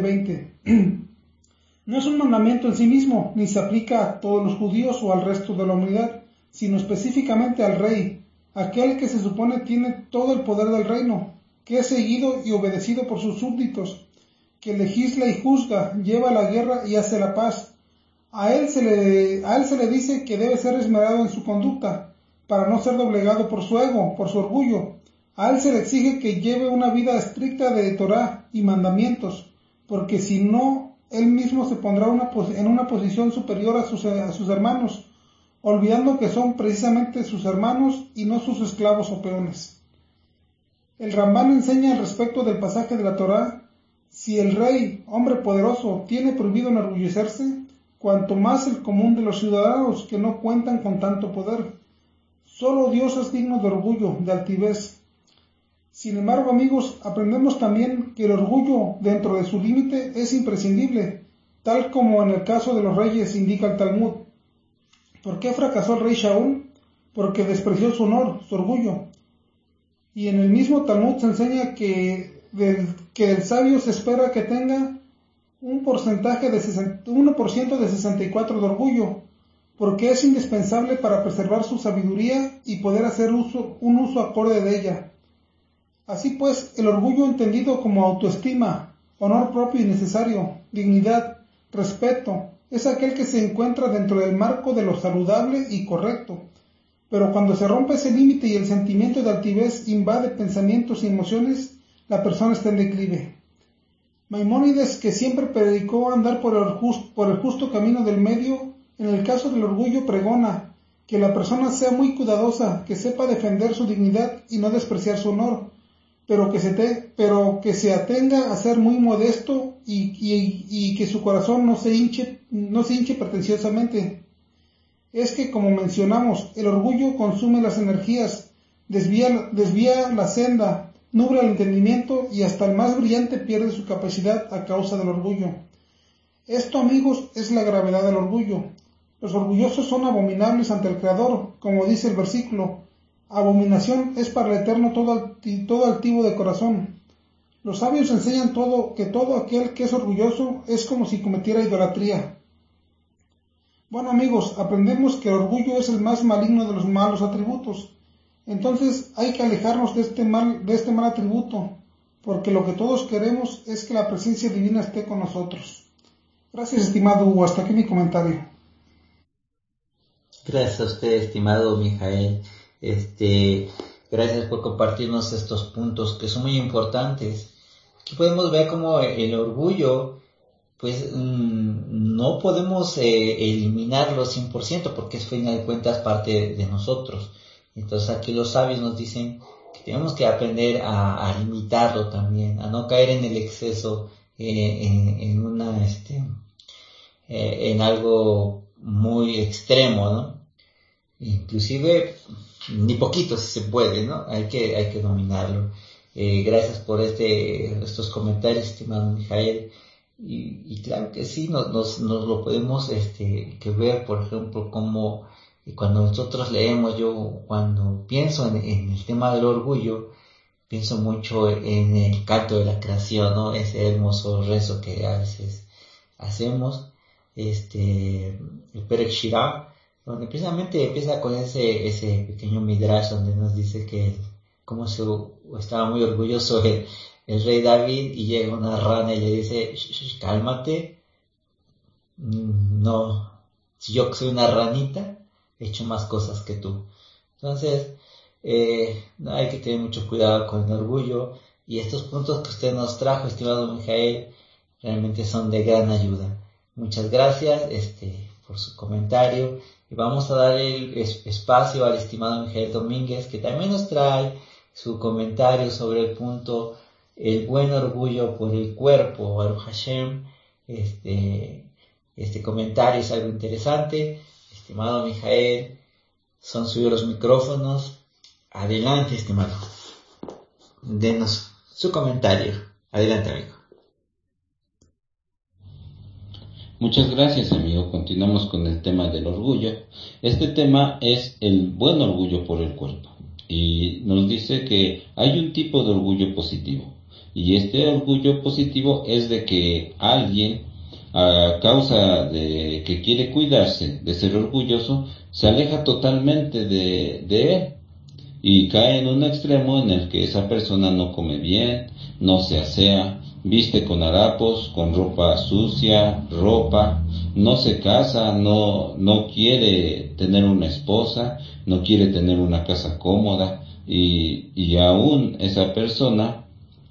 17:20. No es un mandamiento en sí mismo, ni se aplica a todos los judíos o al resto de la humanidad, sino específicamente al rey, aquel que se supone tiene todo el poder del reino, que es seguido y obedecido por sus súbditos, que legisla y juzga, lleva la guerra y hace la paz. A él se le dice que debe ser esmerado en su conducta, para no ser doblegado por su ego, por su orgullo. A él se le exige que lleve una vida estricta de Torá y mandamientos, porque si no, él mismo se pondrá en una posición superior a sus hermanos, olvidando que son precisamente sus hermanos y no sus esclavos o peones. El Rambán enseña al respecto del pasaje de la Torá, si el rey, hombre poderoso, tiene prohibido enorgullecerse, cuanto más el común de los ciudadanos que no cuentan con tanto poder. Solo Dios es digno de orgullo, de altivez. Sin embargo, amigos, aprendemos también que el orgullo dentro de su límite es imprescindible, tal como en el caso de los reyes indica el Talmud. ¿Por qué fracasó el rey Shaul? Porque despreció su honor, su orgullo. Y en el mismo Talmud se enseña que el sabio se espera que tenga un porcentaje de 1% de 64 de orgullo, porque es indispensable para preservar su sabiduría y poder hacer un uso acorde de ella. Así pues, el orgullo entendido como autoestima, honor propio y necesario, dignidad, respeto, es aquel que se encuentra dentro del marco de lo saludable y correcto. Pero cuando se rompe ese límite y el sentimiento de altivez invade pensamientos y emociones, la persona está en declive. Maimónides, que siempre predicó andar por el justo camino del medio, en el caso del orgullo pregona que la persona sea muy cuidadosa, que sepa defender su dignidad y no despreciar su honor, pero que se atenga a ser muy modesto y que su corazón no se hinche pretenciosamente. Es que, como mencionamos, el orgullo consume las energías, desvía la senda, nubla el entendimiento y hasta el más brillante pierde su capacidad a causa del orgullo. Esto, amigos, es la gravedad del orgullo. Los orgullosos son abominables ante el Creador, como dice el versículo. Abominación es para el Eterno todo altivo de corazón. Los sabios enseñan que todo aquel que es orgulloso es como si cometiera idolatría. Bueno, amigos, aprendemos que el orgullo es el más maligno de los malos atributos. Entonces hay que alejarnos de este mal atributo, porque lo que todos queremos es que la presencia divina esté con nosotros. Gracias, estimado Hugo. Hasta aquí mi comentario. Gracias a usted, estimado Mijael. Gracias por compartirnos estos puntos que son muy importantes. Aquí podemos ver cómo el orgullo, pues no podemos eliminarlo 100% porque es, fin de cuentas, parte de nosotros. Entonces aquí los sabios nos dicen que tenemos que aprender a limitarlo también, a no caer en el exceso, en algo muy extremo, ¿no? Inclusive ni poquito si se puede, ¿no? Hay que dominarlo. Gracias por estos comentarios, estimado Mijael. Y claro que sí, nos lo podemos que ver, por ejemplo, como cuando nosotros leemos, yo cuando pienso en el tema del orgullo, pienso mucho en el canto de la creación, ¿no? Ese hermoso rezo que a veces hacemos, el Perek Shirah, donde precisamente empieza con ese pequeño midrash donde nos dice que cómo estaba muy orgulloso el rey David, y llega una rana y le dice, cálmate, no, si yo soy una ranita, he hecho más cosas que tú. Entonces, no hay que tener mucho cuidado con el orgullo, y estos puntos que usted nos trajo, estimado Mijael, realmente son de gran ayuda. Muchas gracias por su comentario, y vamos a dar el espacio al estimado Mijael Domínguez, que también nos trae su comentario sobre el punto el buen orgullo por el cuerpo. Baruch Hashem, este comentario es algo interesante. Estimado Mijael, son suyos los micrófonos. Adelante, estimado. Denos su comentario. Adelante, amigo. Muchas gracias, amigo. Continuamos con el tema del orgullo. Este tema es el buen orgullo por el cuerpo. Y nos dice que hay un tipo de orgullo positivo. Y este orgullo positivo es de que alguien, a causa de que quiere cuidarse de ser orgulloso, se aleja totalmente de él. Y cae en un extremo en el que esa persona no come bien, no se asea, viste con harapos, con ropa sucia, no se casa, no quiere tener una esposa, no quiere tener una casa cómoda, y aún esa persona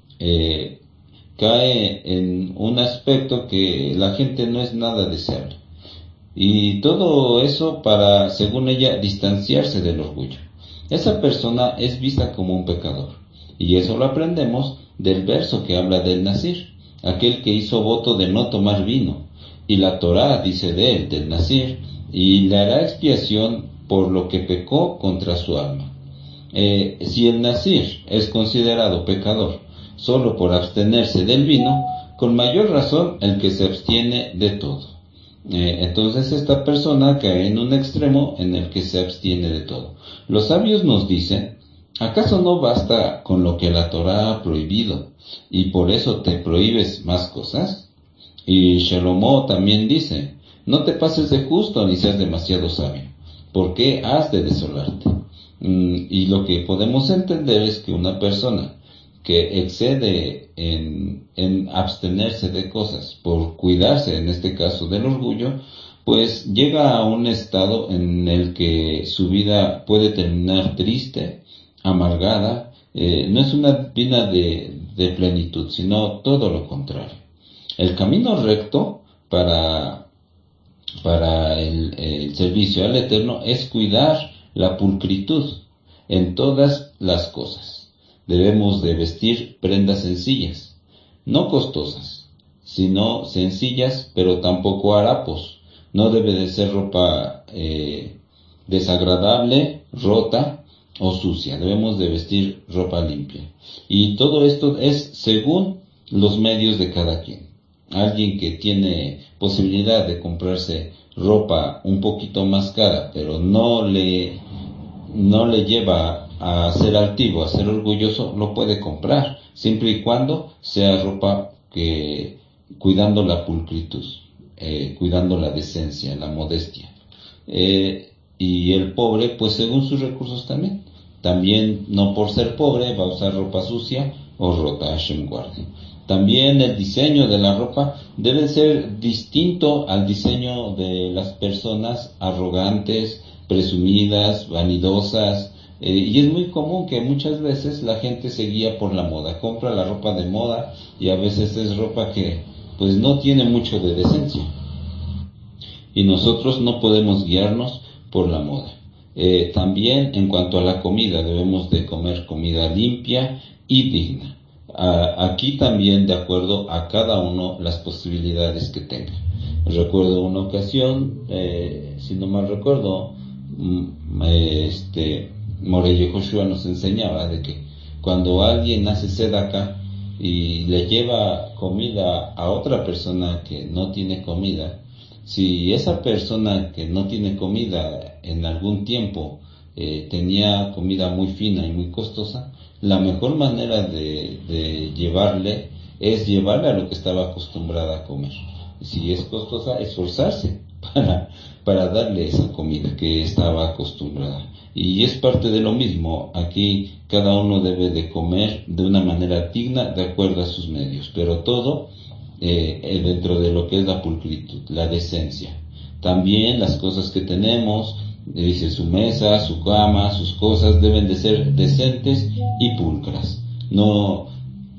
cae en un aspecto que la gente no es nada deseable. Y todo eso para, según ella, distanciarse del orgullo. Esa persona es vista como un pecador. Y eso lo aprendemos del verso que habla del Nazir, aquel que hizo voto de no tomar vino. Y la Torá dice de él, del Nazir, y le hará expiación por lo que pecó contra su alma. Si el Nazir es considerado pecador solo por abstenerse del vino, con mayor razón el que se abstiene de todo. Entonces esta persona cae en un extremo en el que se abstiene de todo. Los sabios nos dicen, ¿acaso no basta con lo que la Torá ha prohibido y por eso te prohíbes más cosas? Y Shlomo también dice, no te pases de justo ni seas demasiado sabio, ¿por qué has de desolarte? Y lo que podemos entender es que una persona que excede en abstenerse de cosas por cuidarse, en este caso del orgullo, pues llega a un estado en el que su vida puede terminar triste, amargada, no es una vida de plenitud, sino todo lo contrario. El camino recto para el servicio al Eterno es cuidar la pulcritud en todas las cosas. Debemos de vestir prendas sencillas, no costosas, sino sencillas, pero tampoco harapos. No debe de ser ropa desagradable, rota o sucia. Debemos de vestir ropa limpia. Y todo esto es según los medios de cada quien. Alguien que tiene posibilidad de comprarse ropa un poquito más cara, pero no le lleva a ser altivo, a ser orgulloso, lo puede comprar, siempre y cuando sea ropa que cuidando la pulcritud, cuidando la decencia, la modestia. Y el pobre, pues según sus recursos también no por ser pobre va a usar ropa sucia o rota, Hashem guarde. También el diseño de la ropa debe ser distinto al diseño de las personas arrogantes, presumidas, vanidosas, y es muy común que muchas veces la gente se guía por la moda, compra la ropa de moda y a veces es ropa que pues no tiene mucho de decencia. Y nosotros no podemos guiarnos por la moda. También en cuanto a la comida, debemos de comer comida limpia y digna. Aquí también de acuerdo a cada uno las posibilidades que tenga. Recuerdo una ocasión, si no mal recuerdo, Morello Joshua nos enseñaba de que cuando alguien hace sedaka y le lleva comida a otra persona que no tiene comida, si esa persona que no tiene comida en algún tiempo tenía comida muy fina y muy costosa, la mejor manera de llevarle es llevarle a lo que estaba acostumbrada a comer. Si es costosa, esforzarse para darle esa comida que estaba acostumbrada. Y es parte de lo mismo. Aquí cada uno debe de comer de una manera digna de acuerdo a sus medios, pero todo dentro de lo que es la pulcritud, la decencia. También las cosas que tenemos, dice, su mesa, su cama, sus cosas deben de ser decentes y pulcras. No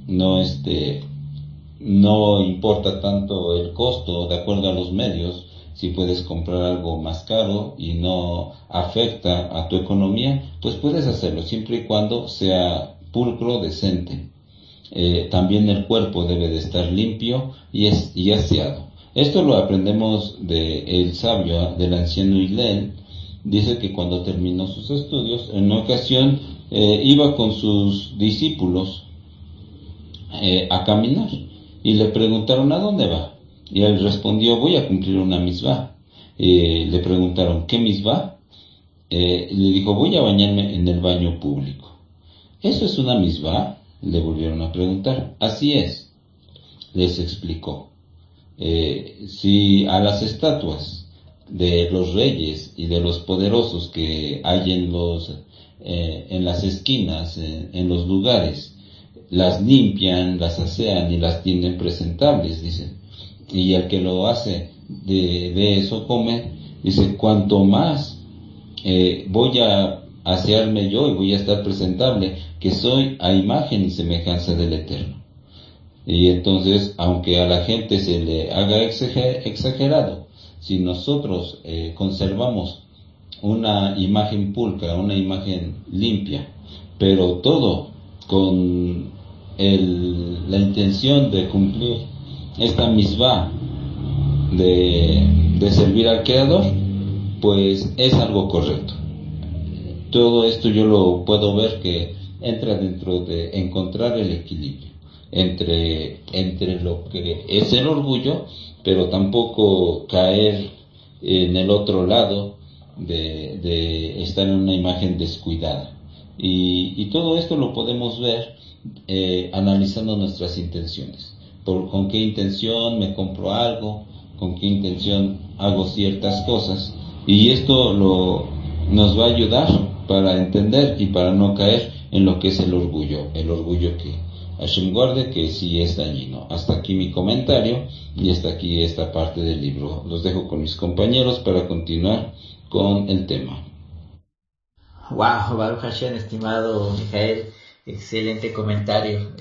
importa tanto el costo de acuerdo a los medios. Si puedes comprar algo más caro y no afecta a tu economía, pues puedes hacerlo siempre y cuando sea pulcro, decente. También el cuerpo debe de estar limpio y aseado. Esto lo aprendemos del sabio, del anciano Hillel. Dice que cuando terminó sus estudios, en una ocasión iba con sus discípulos a caminar y le preguntaron: ¿a dónde va? Y él respondió: voy a cumplir una misvá. Le preguntaron: ¿qué misvá? Le dijo: voy a bañarme en el baño público. ¿Eso es una misvá? Le volvieron a preguntar. Así es, les explicó. Si a las estatuas de los reyes y de los poderosos que hay en las esquinas, en los lugares, las limpian, las asean y las tienen presentables, dicen, y el que lo hace de eso come, dice: cuanto más voy a asearme yo y voy a estar presentable, que soy a imagen y semejanza del Eterno. Y entonces, aunque a la gente se le haga exagerado, si nosotros conservamos una imagen pulcra, una imagen limpia, pero todo con la intención de cumplir esta misvá de servir al Creador, pues es algo correcto. Todo esto yo lo puedo ver que entra dentro de encontrar el equilibrio entre lo que es el orgullo, pero tampoco caer en el otro lado de estar en una imagen descuidada. Y todo esto lo podemos ver analizando nuestras intenciones. ¿Con qué intención me compro algo? ¿Con qué intención hago ciertas cosas? Y esto nos va a ayudar para entender y para no caer en lo que es el orgullo que Hashem guarde, que sí es dañino. Hasta aquí mi comentario y hasta aquí esta parte del libro. Los dejo con mis compañeros para continuar con el tema. Wow, Baruch Hashem, estimado Mijael, excelente comentario.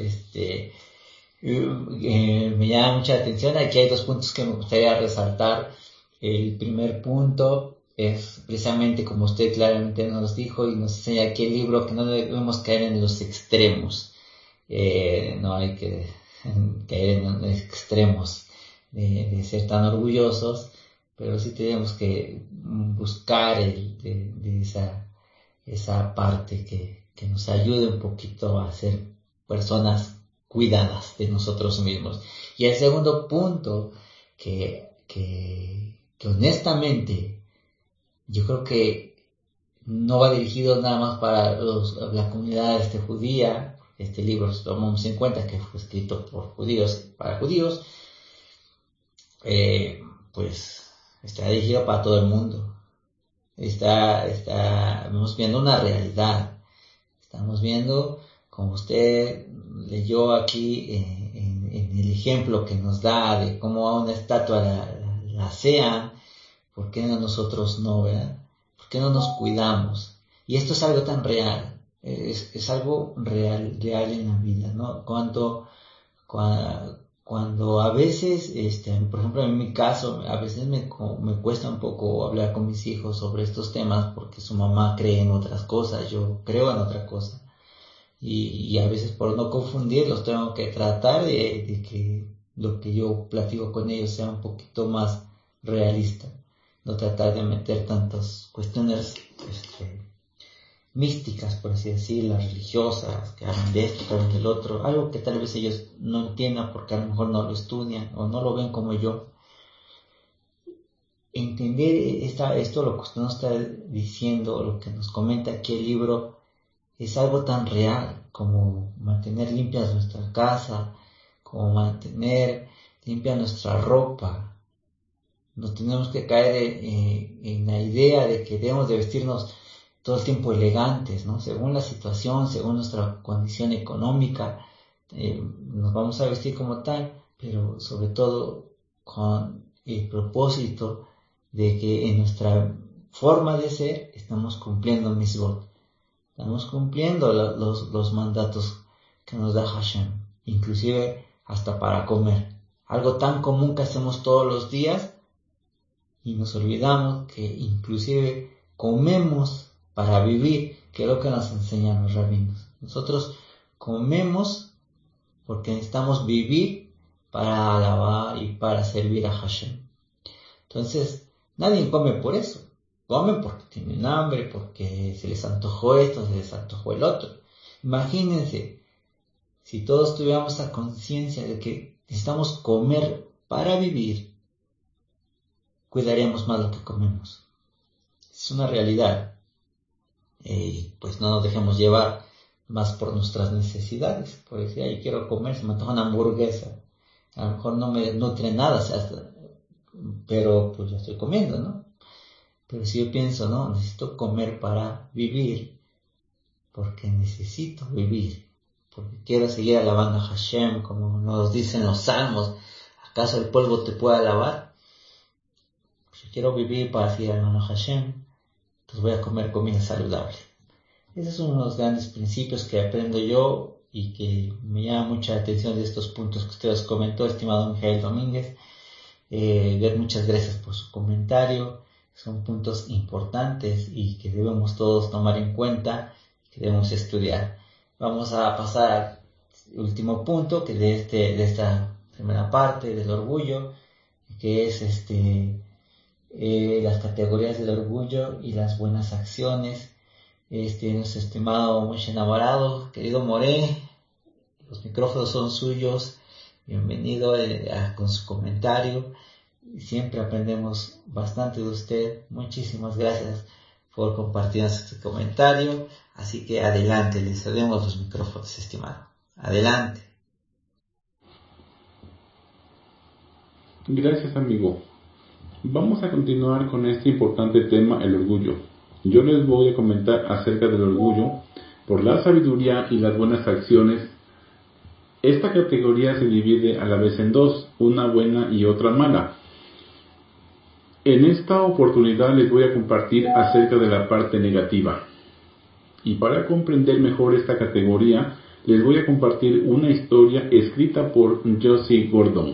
Me llama mucha atención. Aquí hay dos puntos que me gustaría resaltar. El primer punto es precisamente como usted claramente nos dijo y nos enseña aquí el libro, que no debemos caer en los extremos. No hay que caer en los extremos de ser tan orgullosos, pero sí tenemos que buscar de esa parte que nos ayude un poquito a ser personas cuidadas de nosotros mismos. Y el segundo punto, que honestamente yo creo que no va dirigido nada más para la comunidad judía. Este libro, tomamos en cuenta que fue escrito por judíos, para judíos, pues está dirigido para todo el mundo. Estamos viendo una realidad. Estamos viendo, como usted leyó aquí en el ejemplo que nos da de cómo a una estatua la asean. ¿Por qué nosotros no, verdad? ¿Por qué no nos cuidamos? Y esto es algo tan real. Es algo real en la vida, ¿no? Cuando a veces, por ejemplo, en mi caso, a veces me cuesta un poco hablar con mis hijos sobre estos temas porque su mamá cree en otras cosas, yo creo en otra cosa. Y a veces, por no confundirlos, tengo que tratar de que lo que yo platico con ellos sea un poquito más realista. No tratar de meter tantas cuestiones místicas, por así decirlo, religiosas, que hablan de esto, que hablan del otro, algo que tal vez ellos no entiendan porque a lo mejor no lo estudian o no lo ven como yo. Entender esto, lo que usted nos está diciendo, lo que nos comenta aquí el libro, es algo tan real como mantener limpia nuestra casa, como mantener limpia nuestra ropa, nos tenemos que caer en la idea de que debemos de vestirnos todo el tiempo elegantes, ¿no? Según la situación, según nuestra condición económica, nos vamos a vestir como tal, pero sobre todo con el propósito de que en nuestra forma de ser estamos cumpliendo mitzvot, estamos cumpliendo los mandatos que nos da Hashem, inclusive hasta para comer, algo tan común que hacemos todos los días y nos olvidamos que inclusive comemos para vivir, que es lo que nos enseñan los rabinos. Nosotros comemos porque necesitamos vivir para alabar y para servir a Hashem. Entonces, nadie come por eso. Comen porque tienen hambre, porque se les antojó esto, se les antojó el otro. Imagínense, si todos tuviéramos la conciencia de que necesitamos comer para vivir, cuidaríamos más lo que comemos. Es una realidad. Pues no nos dejemos llevar más por nuestras necesidades. Por decir, ay, quiero comer, se me antoja una hamburguesa. A lo mejor no me nutre nada, pero pues ya estoy comiendo, ¿no? Pero si yo pienso, no, necesito comer para vivir, porque necesito vivir, porque quiero seguir alabando a Hashem, como nos dicen los salmos. ¿Acaso el polvo te puede alabar? Pues yo quiero vivir para seguir alabando a Hashem, entonces voy a comer comida saludable. Esos son unos grandes principios que aprendo yo y que me llama mucha atención de estos puntos que usted os comentó, estimado Miguel Domínguez. Muchas gracias por su comentario. Son puntos importantes y que debemos todos tomar en cuenta, que debemos estudiar. Vamos a pasar al último punto que de esta primera parte del orgullo, que es las categorías del orgullo y las buenas acciones. Nuestro estimado, muy enamorado, querido Moré, los micrófonos son suyos. Bienvenido con su comentario. Siempre aprendemos bastante de usted. Muchísimas gracias por compartirnos este comentario. Así que adelante, le cedemos los micrófonos, estimado. Adelante. Gracias, amigo. Vamos a continuar con este importante tema, el orgullo. Yo les voy a comentar acerca del orgullo por la sabiduría y las buenas acciones. Esta categoría se divide a la vez en dos, una buena y otra mala. En esta oportunidad les voy a compartir acerca de la parte negativa. Y para comprender mejor esta categoría, les voy a compartir una historia escrita por Josie Gordon.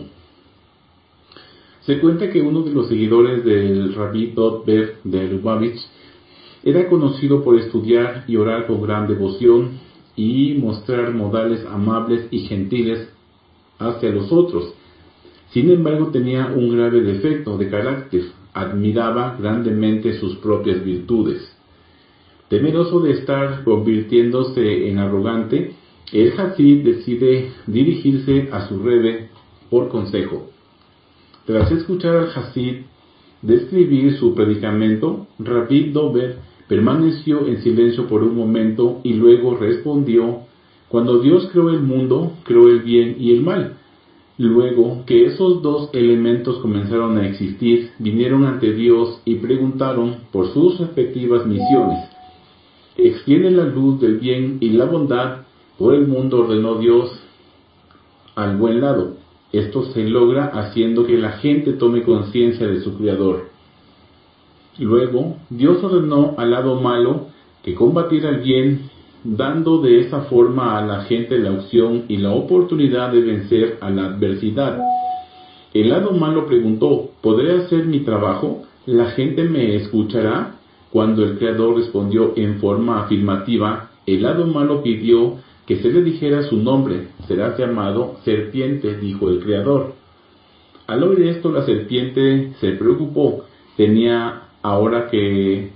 Se cuenta que uno de los seguidores del Rabbi Dov Ber de Lubavitch era conocido por estudiar y orar con gran devoción y mostrar modales amables y gentiles hacia los otros. Sin embargo, tenía un grave defecto de carácter: admiraba grandemente sus propias virtudes. Temeroso de estar convirtiéndose en arrogante, el Hasid decide dirigirse a su Rebbe por consejo. Tras escuchar al Hasid describir su predicamento, Rabbi Dober permaneció en silencio por un momento y luego respondió: cuando Dios creó el mundo, creó el bien y el mal. Luego que esos dos elementos comenzaron a existir, vinieron ante Dios y preguntaron por sus respectivas misiones. Extiende la luz del bien y la bondad por el mundo, ordenó Dios, al buen lado. Esto se logra haciendo que la gente tome conciencia de su Creador. Luego, Dios ordenó al lado malo que combatiera el bien, dando de esa forma a la gente la opción y la oportunidad de vencer a la adversidad. El lado malo preguntó: ¿podré hacer mi trabajo? ¿La gente me escuchará? Cuando el Creador respondió en forma afirmativa, el lado malo pidió que se le dijera su nombre. Serás llamado serpiente, dijo el Creador. Al oír esto, la serpiente se preocupó. Temía ahora que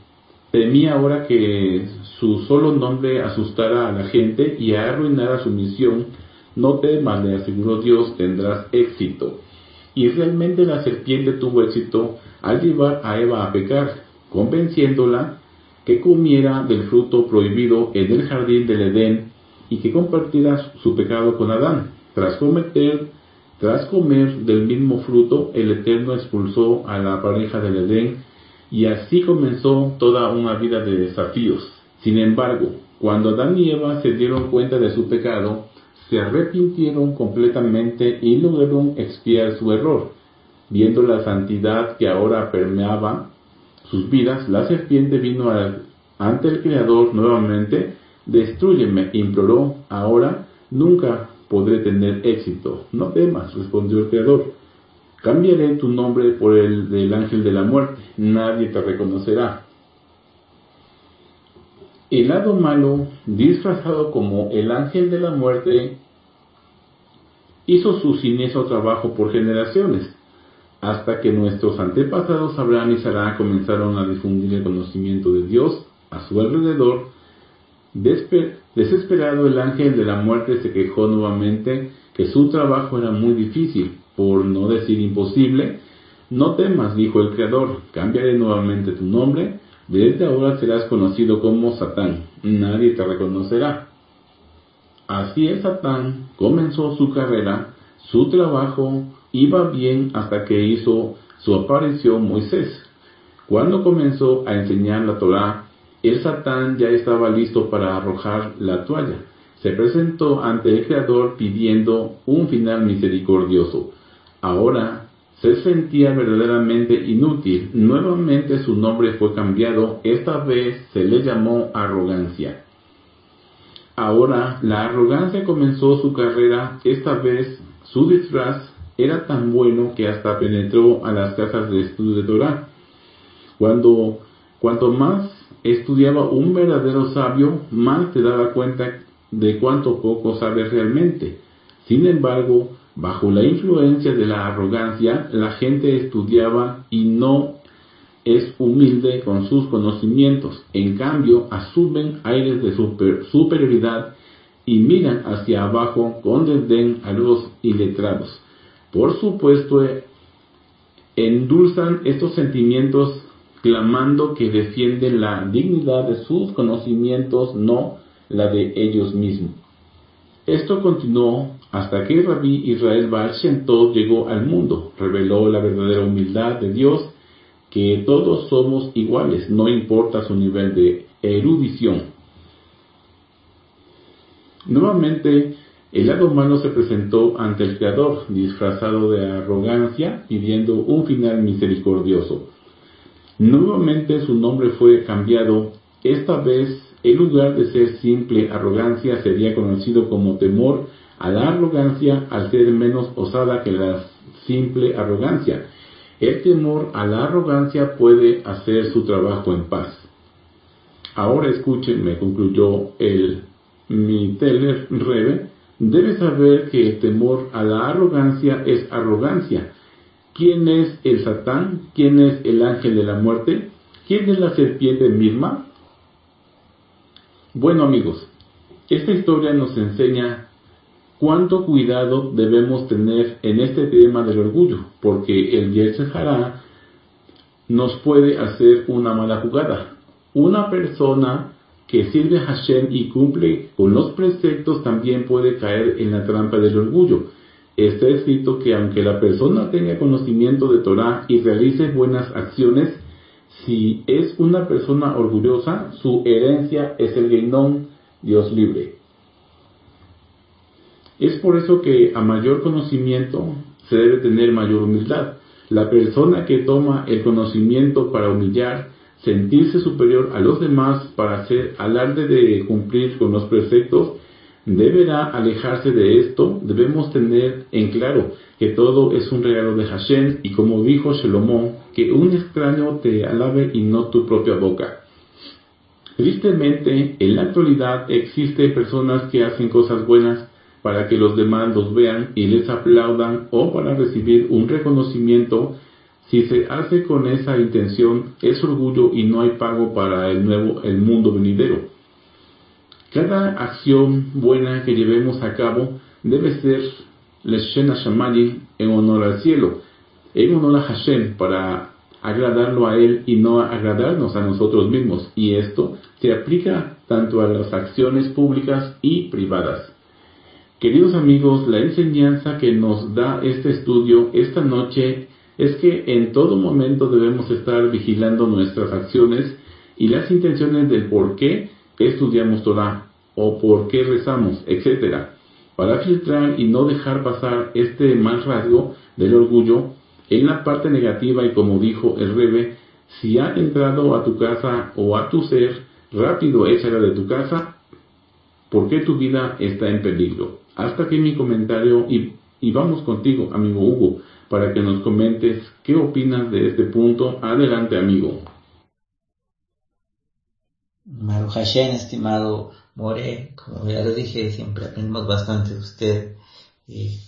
su solo nombre asustara a la gente y arruinara su misión. No temas, le aseguró Dios, tendrás éxito. Y realmente la serpiente tuvo éxito al llevar a Eva a pecar, convenciéndola que comiera del fruto prohibido en el jardín del Edén y que compartiera su pecado con Adán. Tras cometer Tras comer del mismo fruto, el Eterno expulsó a la pareja del Edén, y así comenzó toda una vida de desafíos. Sin embargo, cuando Adán y Eva se dieron cuenta de su pecado, se arrepintieron completamente y lograron expiar su error. Viendo la santidad que ahora permeaba sus vidas, la serpiente vino ante el Creador nuevamente. «Destrúyeme», imploró, «ahora nunca podré tener éxito». «No temas», respondió el Creador, «cambiaré tu nombre por el del ángel de la muerte, nadie te reconocerá». El lado malo, disfrazado como el ángel de la muerte, hizo su siniestro trabajo por generaciones, hasta que nuestros antepasados Abraham y Sara comenzaron a difundir el conocimiento de Dios a su alrededor. Desesperado, el ángel de la muerte se quejó nuevamente que su trabajo era muy difícil, por no decir imposible. «No temas», dijo el Creador, «cambiaré nuevamente tu nombre. Desde ahora serás conocido como Satán, nadie te reconocerá». Así el Satán comenzó su carrera. Su trabajo iba bien hasta que hizo su aparición Moisés. Cuando comenzó a enseñar la Torá, el Satán ya estaba listo para arrojar la toalla. Se presentó ante el Creador pidiendo un final misericordioso. Ahora se sentía verdaderamente inútil. Nuevamente su nombre fue cambiado. Esta vez se le llamó arrogancia. Ahora la arrogancia comenzó su carrera. Esta vez su disfraz era tan bueno que hasta penetró a las casas de estudio de Torá. Cuanto más estudiaba un verdadero sabio, más se daba cuenta de cuánto poco sabe realmente. Sin embargo, bajo la influencia de la arrogancia, la gente estudiaba y no es humilde con sus conocimientos. En cambio, asumen aires de superioridad y miran hacia abajo con desdén a los iletrados. Por supuesto, endulzan estos sentimientos clamando que defienden la dignidad de sus conocimientos, no la de ellos mismos. Esto continuó hasta que el Rabí Israel Baal Shem Tov llegó al mundo. Reveló la verdadera humildad de Dios, que todos somos iguales, no importa su nivel de erudición. Nuevamente, el lado malo se presentó ante el Creador, disfrazado de arrogancia, pidiendo un final misericordioso. Nuevamente su nombre fue cambiado. Esta vez, en lugar de ser simple arrogancia, sería conocido como temor a la arrogancia, al ser menos osada que la simple arrogancia. El temor a la arrogancia puede hacer su trabajo en paz. Ahora escúchenme, concluyó el Mitteler Rebbe, debe saber que el temor a la arrogancia es arrogancia. ¿Quién es el Satán? ¿Quién es el ángel de la muerte? ¿Quién es la serpiente misma? Bueno, amigos, esta historia nos enseña cuánto cuidado debemos tener en este tema del orgullo, porque el Yetzer Hará nos puede hacer una mala jugada. Una persona que sirve a Hashem y cumple con los preceptos también puede caer en la trampa del orgullo. Está escrito que aunque la persona tenga conocimiento de Torah y realice buenas acciones, si es una persona orgullosa, su herencia es el Geinón, Dios libre. Es por eso que a mayor conocimiento se debe tener mayor humildad. La persona que toma el conocimiento para humillar, sentirse superior a los demás, para hacer alarde de cumplir con los preceptos, deberá alejarse de esto. Debemos tener en claro que todo es un regalo de Hashem, y como dijo Shlomo, que un extraño te alabe y no tu propia boca. Tristemente, en la actualidad existen personas que hacen cosas buenas para que los demás los vean y les aplaudan, o para recibir un reconocimiento. Si se hace con esa intención, es orgullo y no hay pago para el mundo venidero. Cada acción buena que llevemos a cabo debe ser Leshem Hashamayim, en honor al cielo, en honor a Hashem, para agradarlo a Él y no agradarnos a nosotros mismos. Y esto se aplica tanto a las acciones públicas y privadas. Queridos amigos, la enseñanza que nos da este estudio esta noche es que en todo momento debemos estar vigilando nuestras acciones y las intenciones del por qué estudiamos Torah o por qué rezamos, etc., para filtrar y no dejar pasar este mal rasgo del orgullo en la parte negativa. Y como dijo el Rebbe, si ha entrado a tu casa o a tu ser, rápido échala de tu casa, porque tu vida está en peligro. Hasta aquí mi comentario y vamos contigo, amigo Hugo, para que nos comentes qué opinas de este punto. Adelante, amigo. Baruch Hashem, estimado More, como ya lo dije, siempre aprendemos bastante de usted y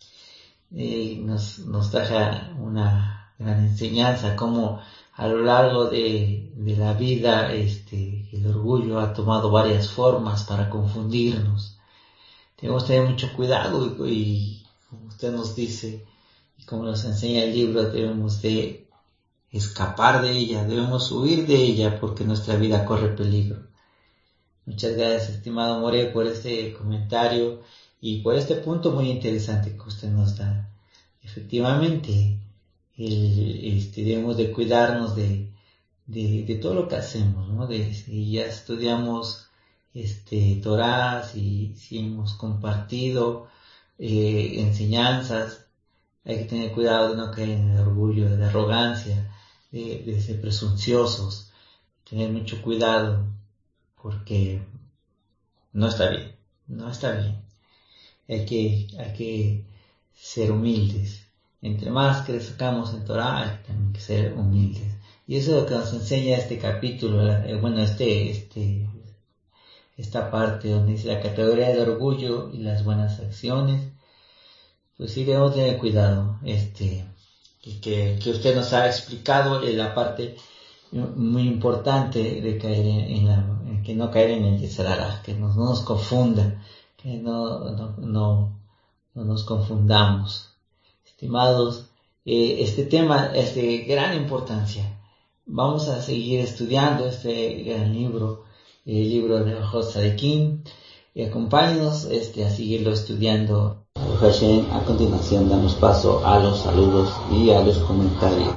nos deja una gran enseñanza, como a lo largo de la vida el orgullo ha tomado varias formas para confundirnos. Tenemos que tener mucho cuidado y como usted nos dice y como nos enseña el libro, debemos de escapar de ella, debemos huir de ella porque nuestra vida corre peligro. Muchas gracias, estimado More, por este comentario y por este punto muy interesante que usted nos da. Efectivamente, debemos de cuidarnos de todo lo que hacemos, ¿no? Si ya estudiamos Torah, si hemos compartido enseñanzas, hay que tener cuidado de no caer en el orgullo, de la arrogancia, de ser presunciosos, tener mucho cuidado, porque no está bien. Hay que ser humildes. Entre más que sacamos en Torah, hay también que ser humildes. Y eso es lo que nos enseña este capítulo, esta parte donde dice la categoría del orgullo y las buenas acciones. Pues sí debemos tener cuidado, y que usted nos ha explicado la parte muy importante de caer en que no caer en el Yetzer Hara, que no nos confunda, que no nos confundamos. Estimados, este tema es de gran importancia. Vamos a seguir estudiando este gran libro, el libro de Orjot Tzadikim, y acompáñenos a seguirlo estudiando. A continuación damos paso a los saludos y a los comentarios.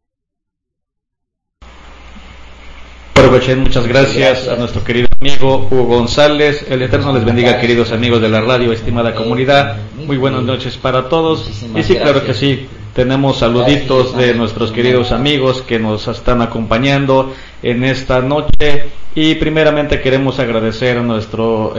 Muchas gracias a nuestro querido amigo Hugo González. El Eterno les bendiga, queridos amigos de la radio, estimada comunidad. Muy buenas noches para todos. Y sí, claro que sí, tenemos saluditos de nuestros queridos amigos que nos están acompañando en esta noche. Y primeramente queremos agradecer a nuestro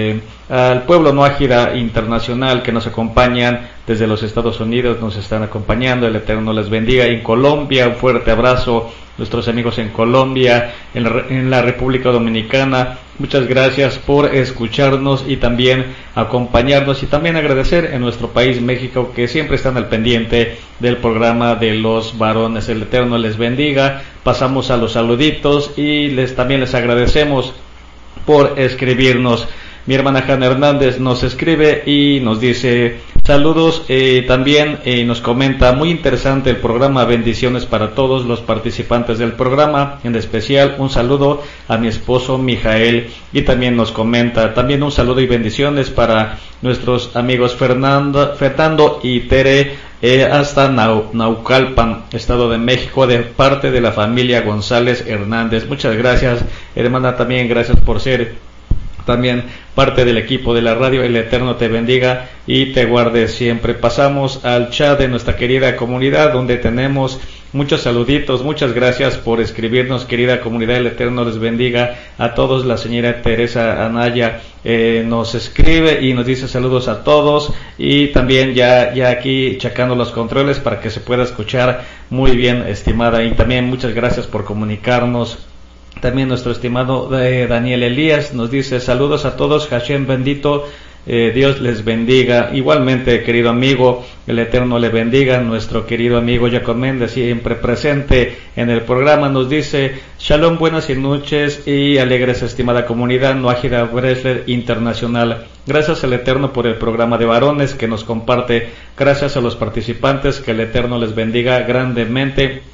al pueblo Noájida internacional que nos acompañan desde los Estados Unidos, nos están acompañando. El Eterno les bendiga. En Colombia, un fuerte abrazo. Nuestros amigos en Colombia, en la República Dominicana, muchas gracias por escucharnos y también acompañarnos, y también agradecer en nuestro país, México, que siempre están al pendiente del programa de los varones. El Eterno les bendiga. Pasamos a los saluditos y también les agradecemos por escribirnos. Mi hermana Hanna Hernández nos escribe y nos dice saludos, también nos comenta, muy interesante el programa, bendiciones para todos los participantes del programa, en especial un saludo a mi esposo Mijael, y también nos comenta, también un saludo y bendiciones para nuestros amigos Fernando y Tere, hasta Naucalpan, Estado de México, de parte de la familia González Hernández. Muchas gracias, hermana, también gracias por ser también parte del equipo de la radio. El Eterno te bendiga y te guarde siempre. Pasamos al chat de nuestra querida comunidad, donde tenemos muchos saluditos. Muchas gracias por escribirnos, querida comunidad. El Eterno les bendiga a todos. La señora Teresa Anaya nos escribe y nos dice saludos a todos, y también ya aquí checando los controles para que se pueda escuchar muy bien, estimada, y también muchas gracias por comunicarnos. También nuestro estimado Daniel Elías nos dice saludos a todos, Hashem bendito, Dios les bendiga. Igualmente, querido amigo, el Eterno le bendiga. Nuestro querido amigo Jacob Méndez, siempre presente en el programa, nos dice Shalom, buenas noches y alegres, estimada comunidad Noájida Bresler Internacional. Gracias al Eterno por el programa de varones que nos comparte. Gracias a los participantes, que el Eterno les bendiga grandemente.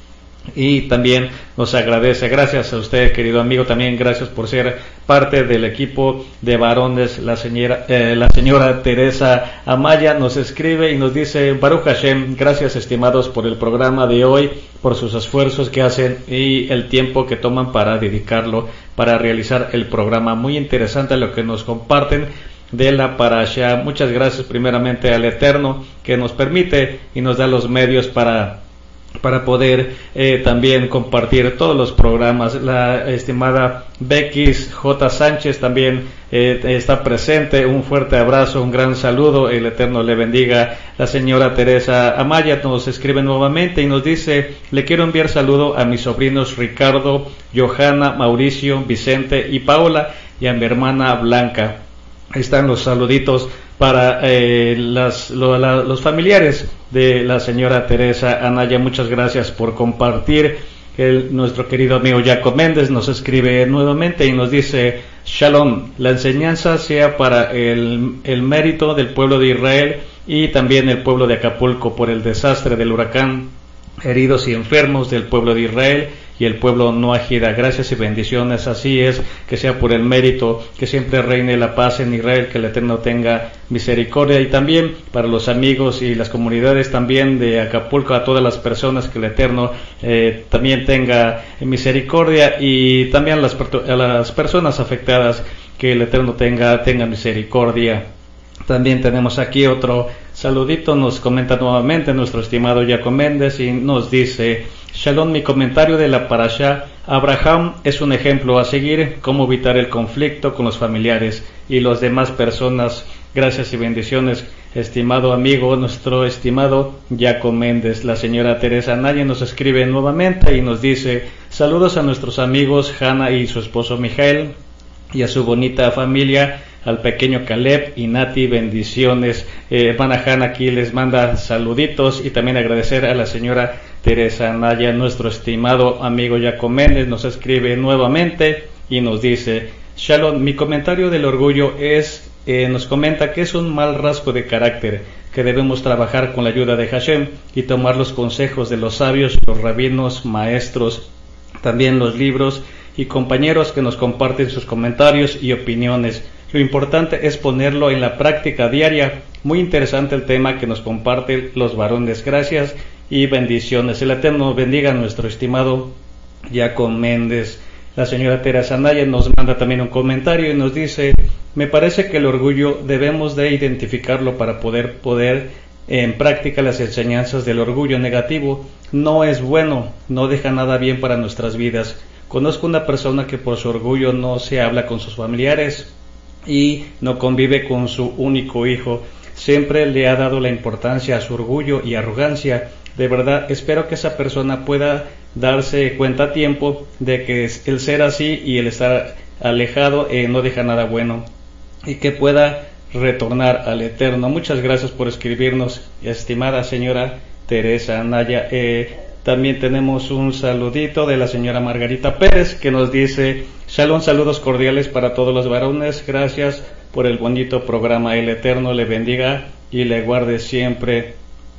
y también nos agradece. Gracias a usted, querido amigo, también gracias por ser parte del equipo de varones. La señora Teresa Amaya nos escribe y nos dice: Baruch Hashem, gracias estimados por el programa de hoy, por sus esfuerzos que hacen y el tiempo que toman para dedicarlo, para realizar el programa. Muy interesante lo que nos comparten de la Parashá. Muchas gracias primeramente al Eterno, que nos permite y nos da los medios para poder también compartir todos los programas. La estimada Becky J. Sánchez también está presente. Un fuerte abrazo, un gran saludo, el Eterno le bendiga. La señora Teresa Amaya nos escribe nuevamente y nos dice: le quiero enviar saludo a mis sobrinos Ricardo, Johanna, Mauricio, Vicente y Paola, y a mi hermana Blanca. Ahí están los saluditos para los familiares de la señora Teresa Anaya. Muchas gracias por compartir. Nuestro querido amigo Jacob Méndez nos escribe nuevamente y nos dice: Shalom, la enseñanza sea para el mérito del pueblo de Israel y también el pueblo de Acapulco por el desastre del huracán, heridos y enfermos del pueblo de Israel y el pueblo Noahida. Gracias y bendiciones. Así es, que sea por el mérito, que siempre reine la paz en Israel, que el Eterno tenga misericordia. Y también para los amigos y las comunidades también de Acapulco, a todas las personas, que el Eterno también tenga misericordia, y también a las personas afectadas, que el Eterno tenga misericordia. También tenemos aquí otro saludito. Nos comenta nuevamente nuestro estimado Jacob Méndez y nos dice: Shalom, mi comentario de la Parashá: Abraham es un ejemplo a seguir, cómo evitar el conflicto con los familiares y las demás personas. Gracias y bendiciones, estimado amigo, nuestro estimado Jacob Méndez. La señora Teresa Anaya nos escribe nuevamente y nos dice: saludos a nuestros amigos Hanna y su esposo Mijael y a su bonita familia, al pequeño Caleb y Nati, bendiciones. Hermana Hanna aquí les manda saluditos, y también agradecer a la señora Teresa Anaya. Nuestro estimado amigo Jacob Méndez nos escribe nuevamente y nos dice: Shalom, mi comentario del orgullo nos comenta que es un mal rasgo de carácter, que debemos trabajar con la ayuda de Hashem y tomar los consejos de los sabios, los rabinos, maestros, también los libros y compañeros que nos comparten sus comentarios y opiniones. Lo importante es ponerlo en la práctica diaria. Muy interesante el tema que nos comparten los varones. Gracias y bendiciones. El Eterno bendiga a nuestro estimado Jacob Méndez. La señora Teresa Anaya nos manda también un comentario y nos dice: me parece que el orgullo debemos de identificarlo para poder en práctica las enseñanzas del orgullo negativo. No es bueno, no deja nada bien para nuestras vidas. Conozco una persona que por su orgullo no se habla con sus familiares y no convive con su único hijo. Siempre le ha dado la importancia a su orgullo y arrogancia. De verdad, espero que esa persona pueda darse cuenta a tiempo de que el ser así y el estar alejado no deja nada bueno, y que pueda retornar al Eterno. Muchas gracias por escribirnos, estimada señora Teresa Anaya. También tenemos un saludito de la señora Margarita Pérez, que nos dice: Shalom, saludos cordiales para todos los varones. Gracias por el bonito programa. El Eterno le bendiga y le guarde siempre.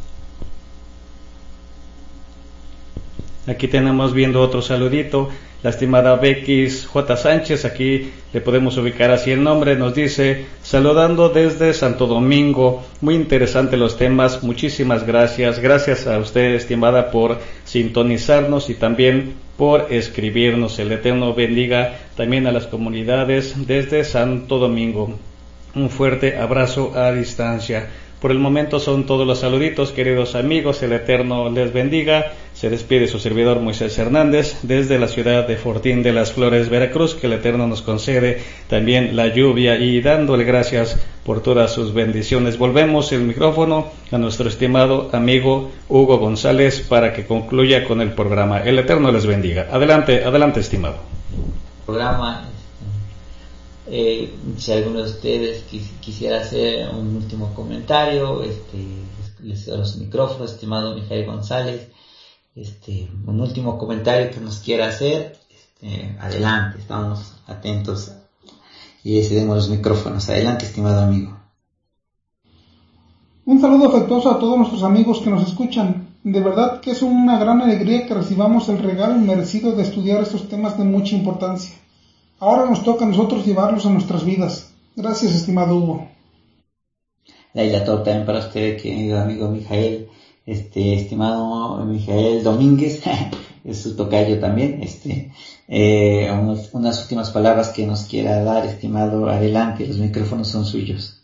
Aquí tenemos viendo otro saludito. La estimada Becky J. Sánchez, aquí le podemos ubicar así el nombre, nos dice: saludando desde Santo Domingo. Muy interesante los temas, muchísimas gracias. Gracias a usted, estimada, por sintonizarnos y también por escribirnos. El Eterno bendiga también a las comunidades desde Santo Domingo. Un fuerte abrazo a distancia. Por el momento son todos los saluditos, queridos amigos. El Eterno les bendiga. Se despide su servidor Moisés Hernández desde la ciudad de Fortín de las Flores, Veracruz. Que el Eterno nos concede también la lluvia, y dándole gracias por todas sus bendiciones. Volvemos el micrófono a nuestro estimado amigo Hugo González para que concluya con el programa. El Eterno les bendiga. Adelante, estimado. Programa. Si alguno de ustedes quisiera hacer un último comentario, les doy los micrófonos, estimado Mijael González. Un último comentario que nos quiera hacer, adelante, estamos atentos y cedemos los micrófonos. Adelante, estimado amigo. Un saludo afectuoso a todos nuestros amigos que nos escuchan. De verdad que es una gran alegría que recibamos el regalo inmerecido de estudiar estos temas de mucha importancia. Ahora nos toca a nosotros llevarlos a nuestras vidas. Gracias, estimado Hugo. La torta también para usted, querido amigo Mijael, estimado Mijael Domínguez, es su tocayo también, unas últimas palabras que nos quiera dar, estimado, adelante, los micrófonos son suyos.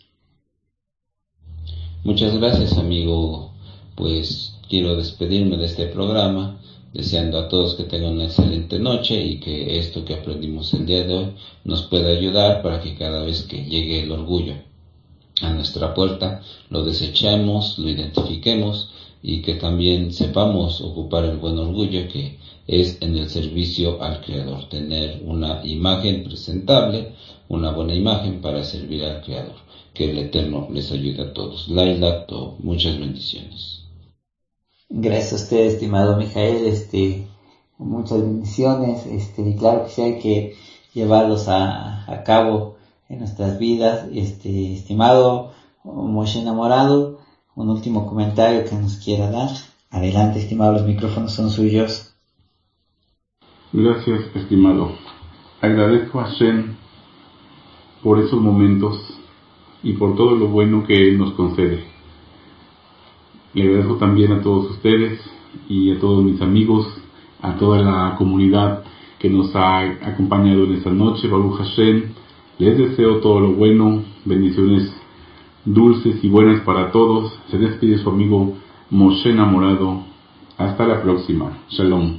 Muchas gracias, amigo. Pues quiero despedirme de este programa, deseando a todos que tengan una excelente noche y que esto que aprendimos el día de hoy nos pueda ayudar para que cada vez que llegue el orgullo a nuestra puerta, lo desechemos, lo identifiquemos y que también sepamos ocupar el buen orgullo que es en el servicio al Creador, tener una imagen presentable, una buena imagen para servir al Creador. Que el Eterno les ayude a todos. Laila, muchas bendiciones. Gracias a usted, estimado Mijael, muchas bendiciones, y claro que sí hay que llevarlos a cabo en nuestras vidas. Estimado Moshe enamorado, un último comentario que nos quiera dar. Adelante, estimado, los micrófonos son suyos. Gracias, estimado. Agradezco a Hashem por esos momentos y por todo lo bueno que Él nos concede. Le agradezco también a todos ustedes y a todos mis amigos, a toda la comunidad que nos ha acompañado en esta noche. Baruch Hashem, les deseo todo lo bueno, bendiciones dulces y buenas para todos. Se despide su amigo Moshe enamorado. Hasta la próxima. Shalom.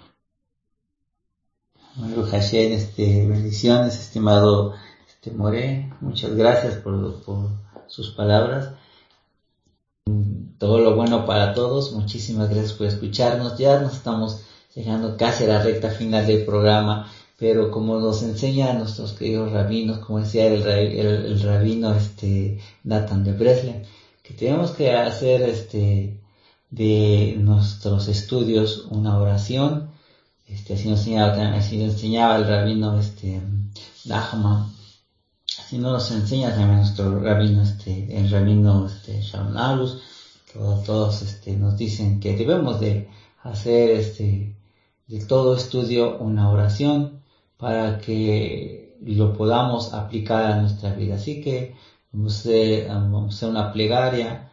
Baruch Hashem, bendiciones, estimado More, muchas gracias por sus palabras. Todo lo bueno para todos, muchísimas gracias por escucharnos. Ya nos estamos llegando casi a la recta final del programa, pero como nos enseñan nuestros queridos rabinos, como decía el rabino Nathan de Breslev, que tenemos que hacer de nuestros estudios una oración. Así nos enseñaba el rabino Nachman. Si no nos enseña también nuestro rabino, el rabino Sharon Alus, todos nos dicen que debemos de hacer de todo estudio una oración para que lo podamos aplicar a nuestra vida. Así que vamos a hacer una plegaria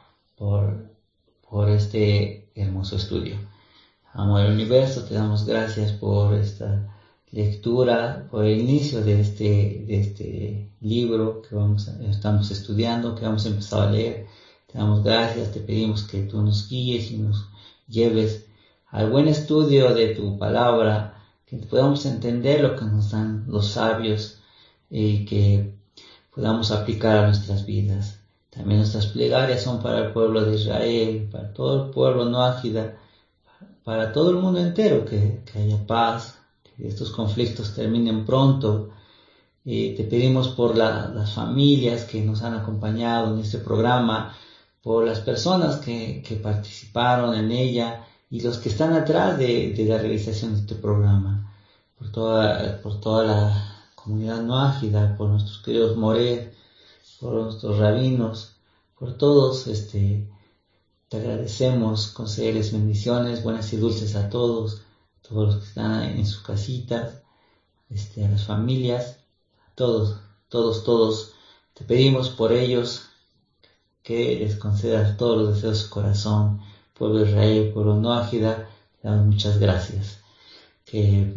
por este hermoso estudio. Amo del universo, te damos gracias por esta lectura, por el inicio de este libro que estamos estudiando, que vamos a empezar a leer. Te damos gracias, te pedimos que tú nos guíes y nos lleves al buen estudio de tu palabra, que podamos entender lo que nos dan los sabios y que podamos aplicar a nuestras vidas. También nuestras plegarias son para el pueblo de Israel, para todo el pueblo noájida, para todo el mundo entero, que haya paz, que estos conflictos terminen pronto. Te pedimos por las familias que nos han acompañado en este programa, por las personas que participaron en ella y los que están atrás de la realización de este programa, por toda la comunidad noájida, por nuestros queridos Mored, por nuestros rabinos, por todos. Te agradecemos, concederles bendiciones buenas y dulces a todos los que están en sus casitas, a las familias, a todos. Te pedimos por ellos que les concedas todos los deseos de su corazón. Pueblo de Israel, pueblo noájida, te damos muchas gracias. Que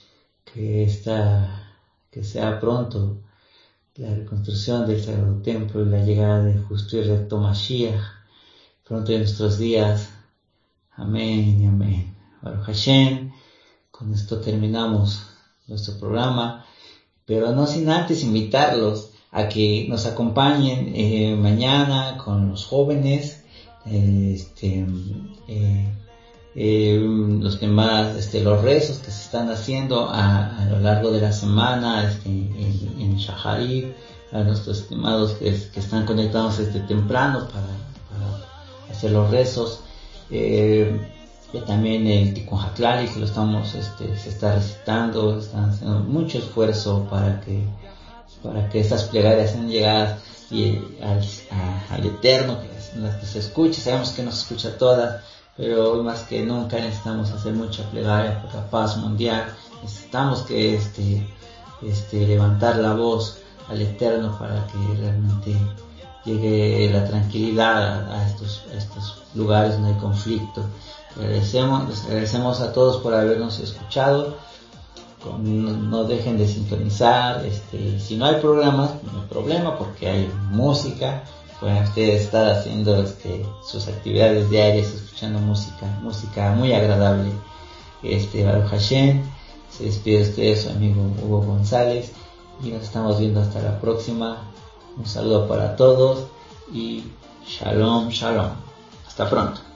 sea pronto la reconstrucción del Sagrado Templo y la llegada del justo y recto Mashiach, pronto en nuestros días. Amén y amén. Baruch Hashem. Con esto terminamos nuestro programa, pero no sin antes invitarlos a que nos acompañen mañana con los jóvenes, los demás, los rezos que se están haciendo a lo largo de la semana en Shaharit, a nuestros estimados que están conectados desde temprano para hacer los rezos. También el Tikkun Haklali, que lo estamos, se está recitando, están haciendo mucho esfuerzo para que estas plegarias sean llegadas al Eterno, que se escuche. Sabemos que nos escucha todas, pero hoy más que nunca necesitamos hacer mucha plegaria por la paz mundial. Necesitamos que levantar la voz al Eterno para que realmente llegue la tranquilidad a estos lugares donde hay conflicto. Les agradecemos a todos por habernos escuchado. No dejen de sintonizar. Si no hay programas, no hay problema, porque hay música. Pueden ustedes estar haciendo sus actividades diarias, escuchando música muy agradable. Baruch Hashem, se despide de ustedes su amigo Hugo González, y nos estamos viendo hasta la próxima. Un saludo para todos y Shalom, Shalom. Hasta pronto.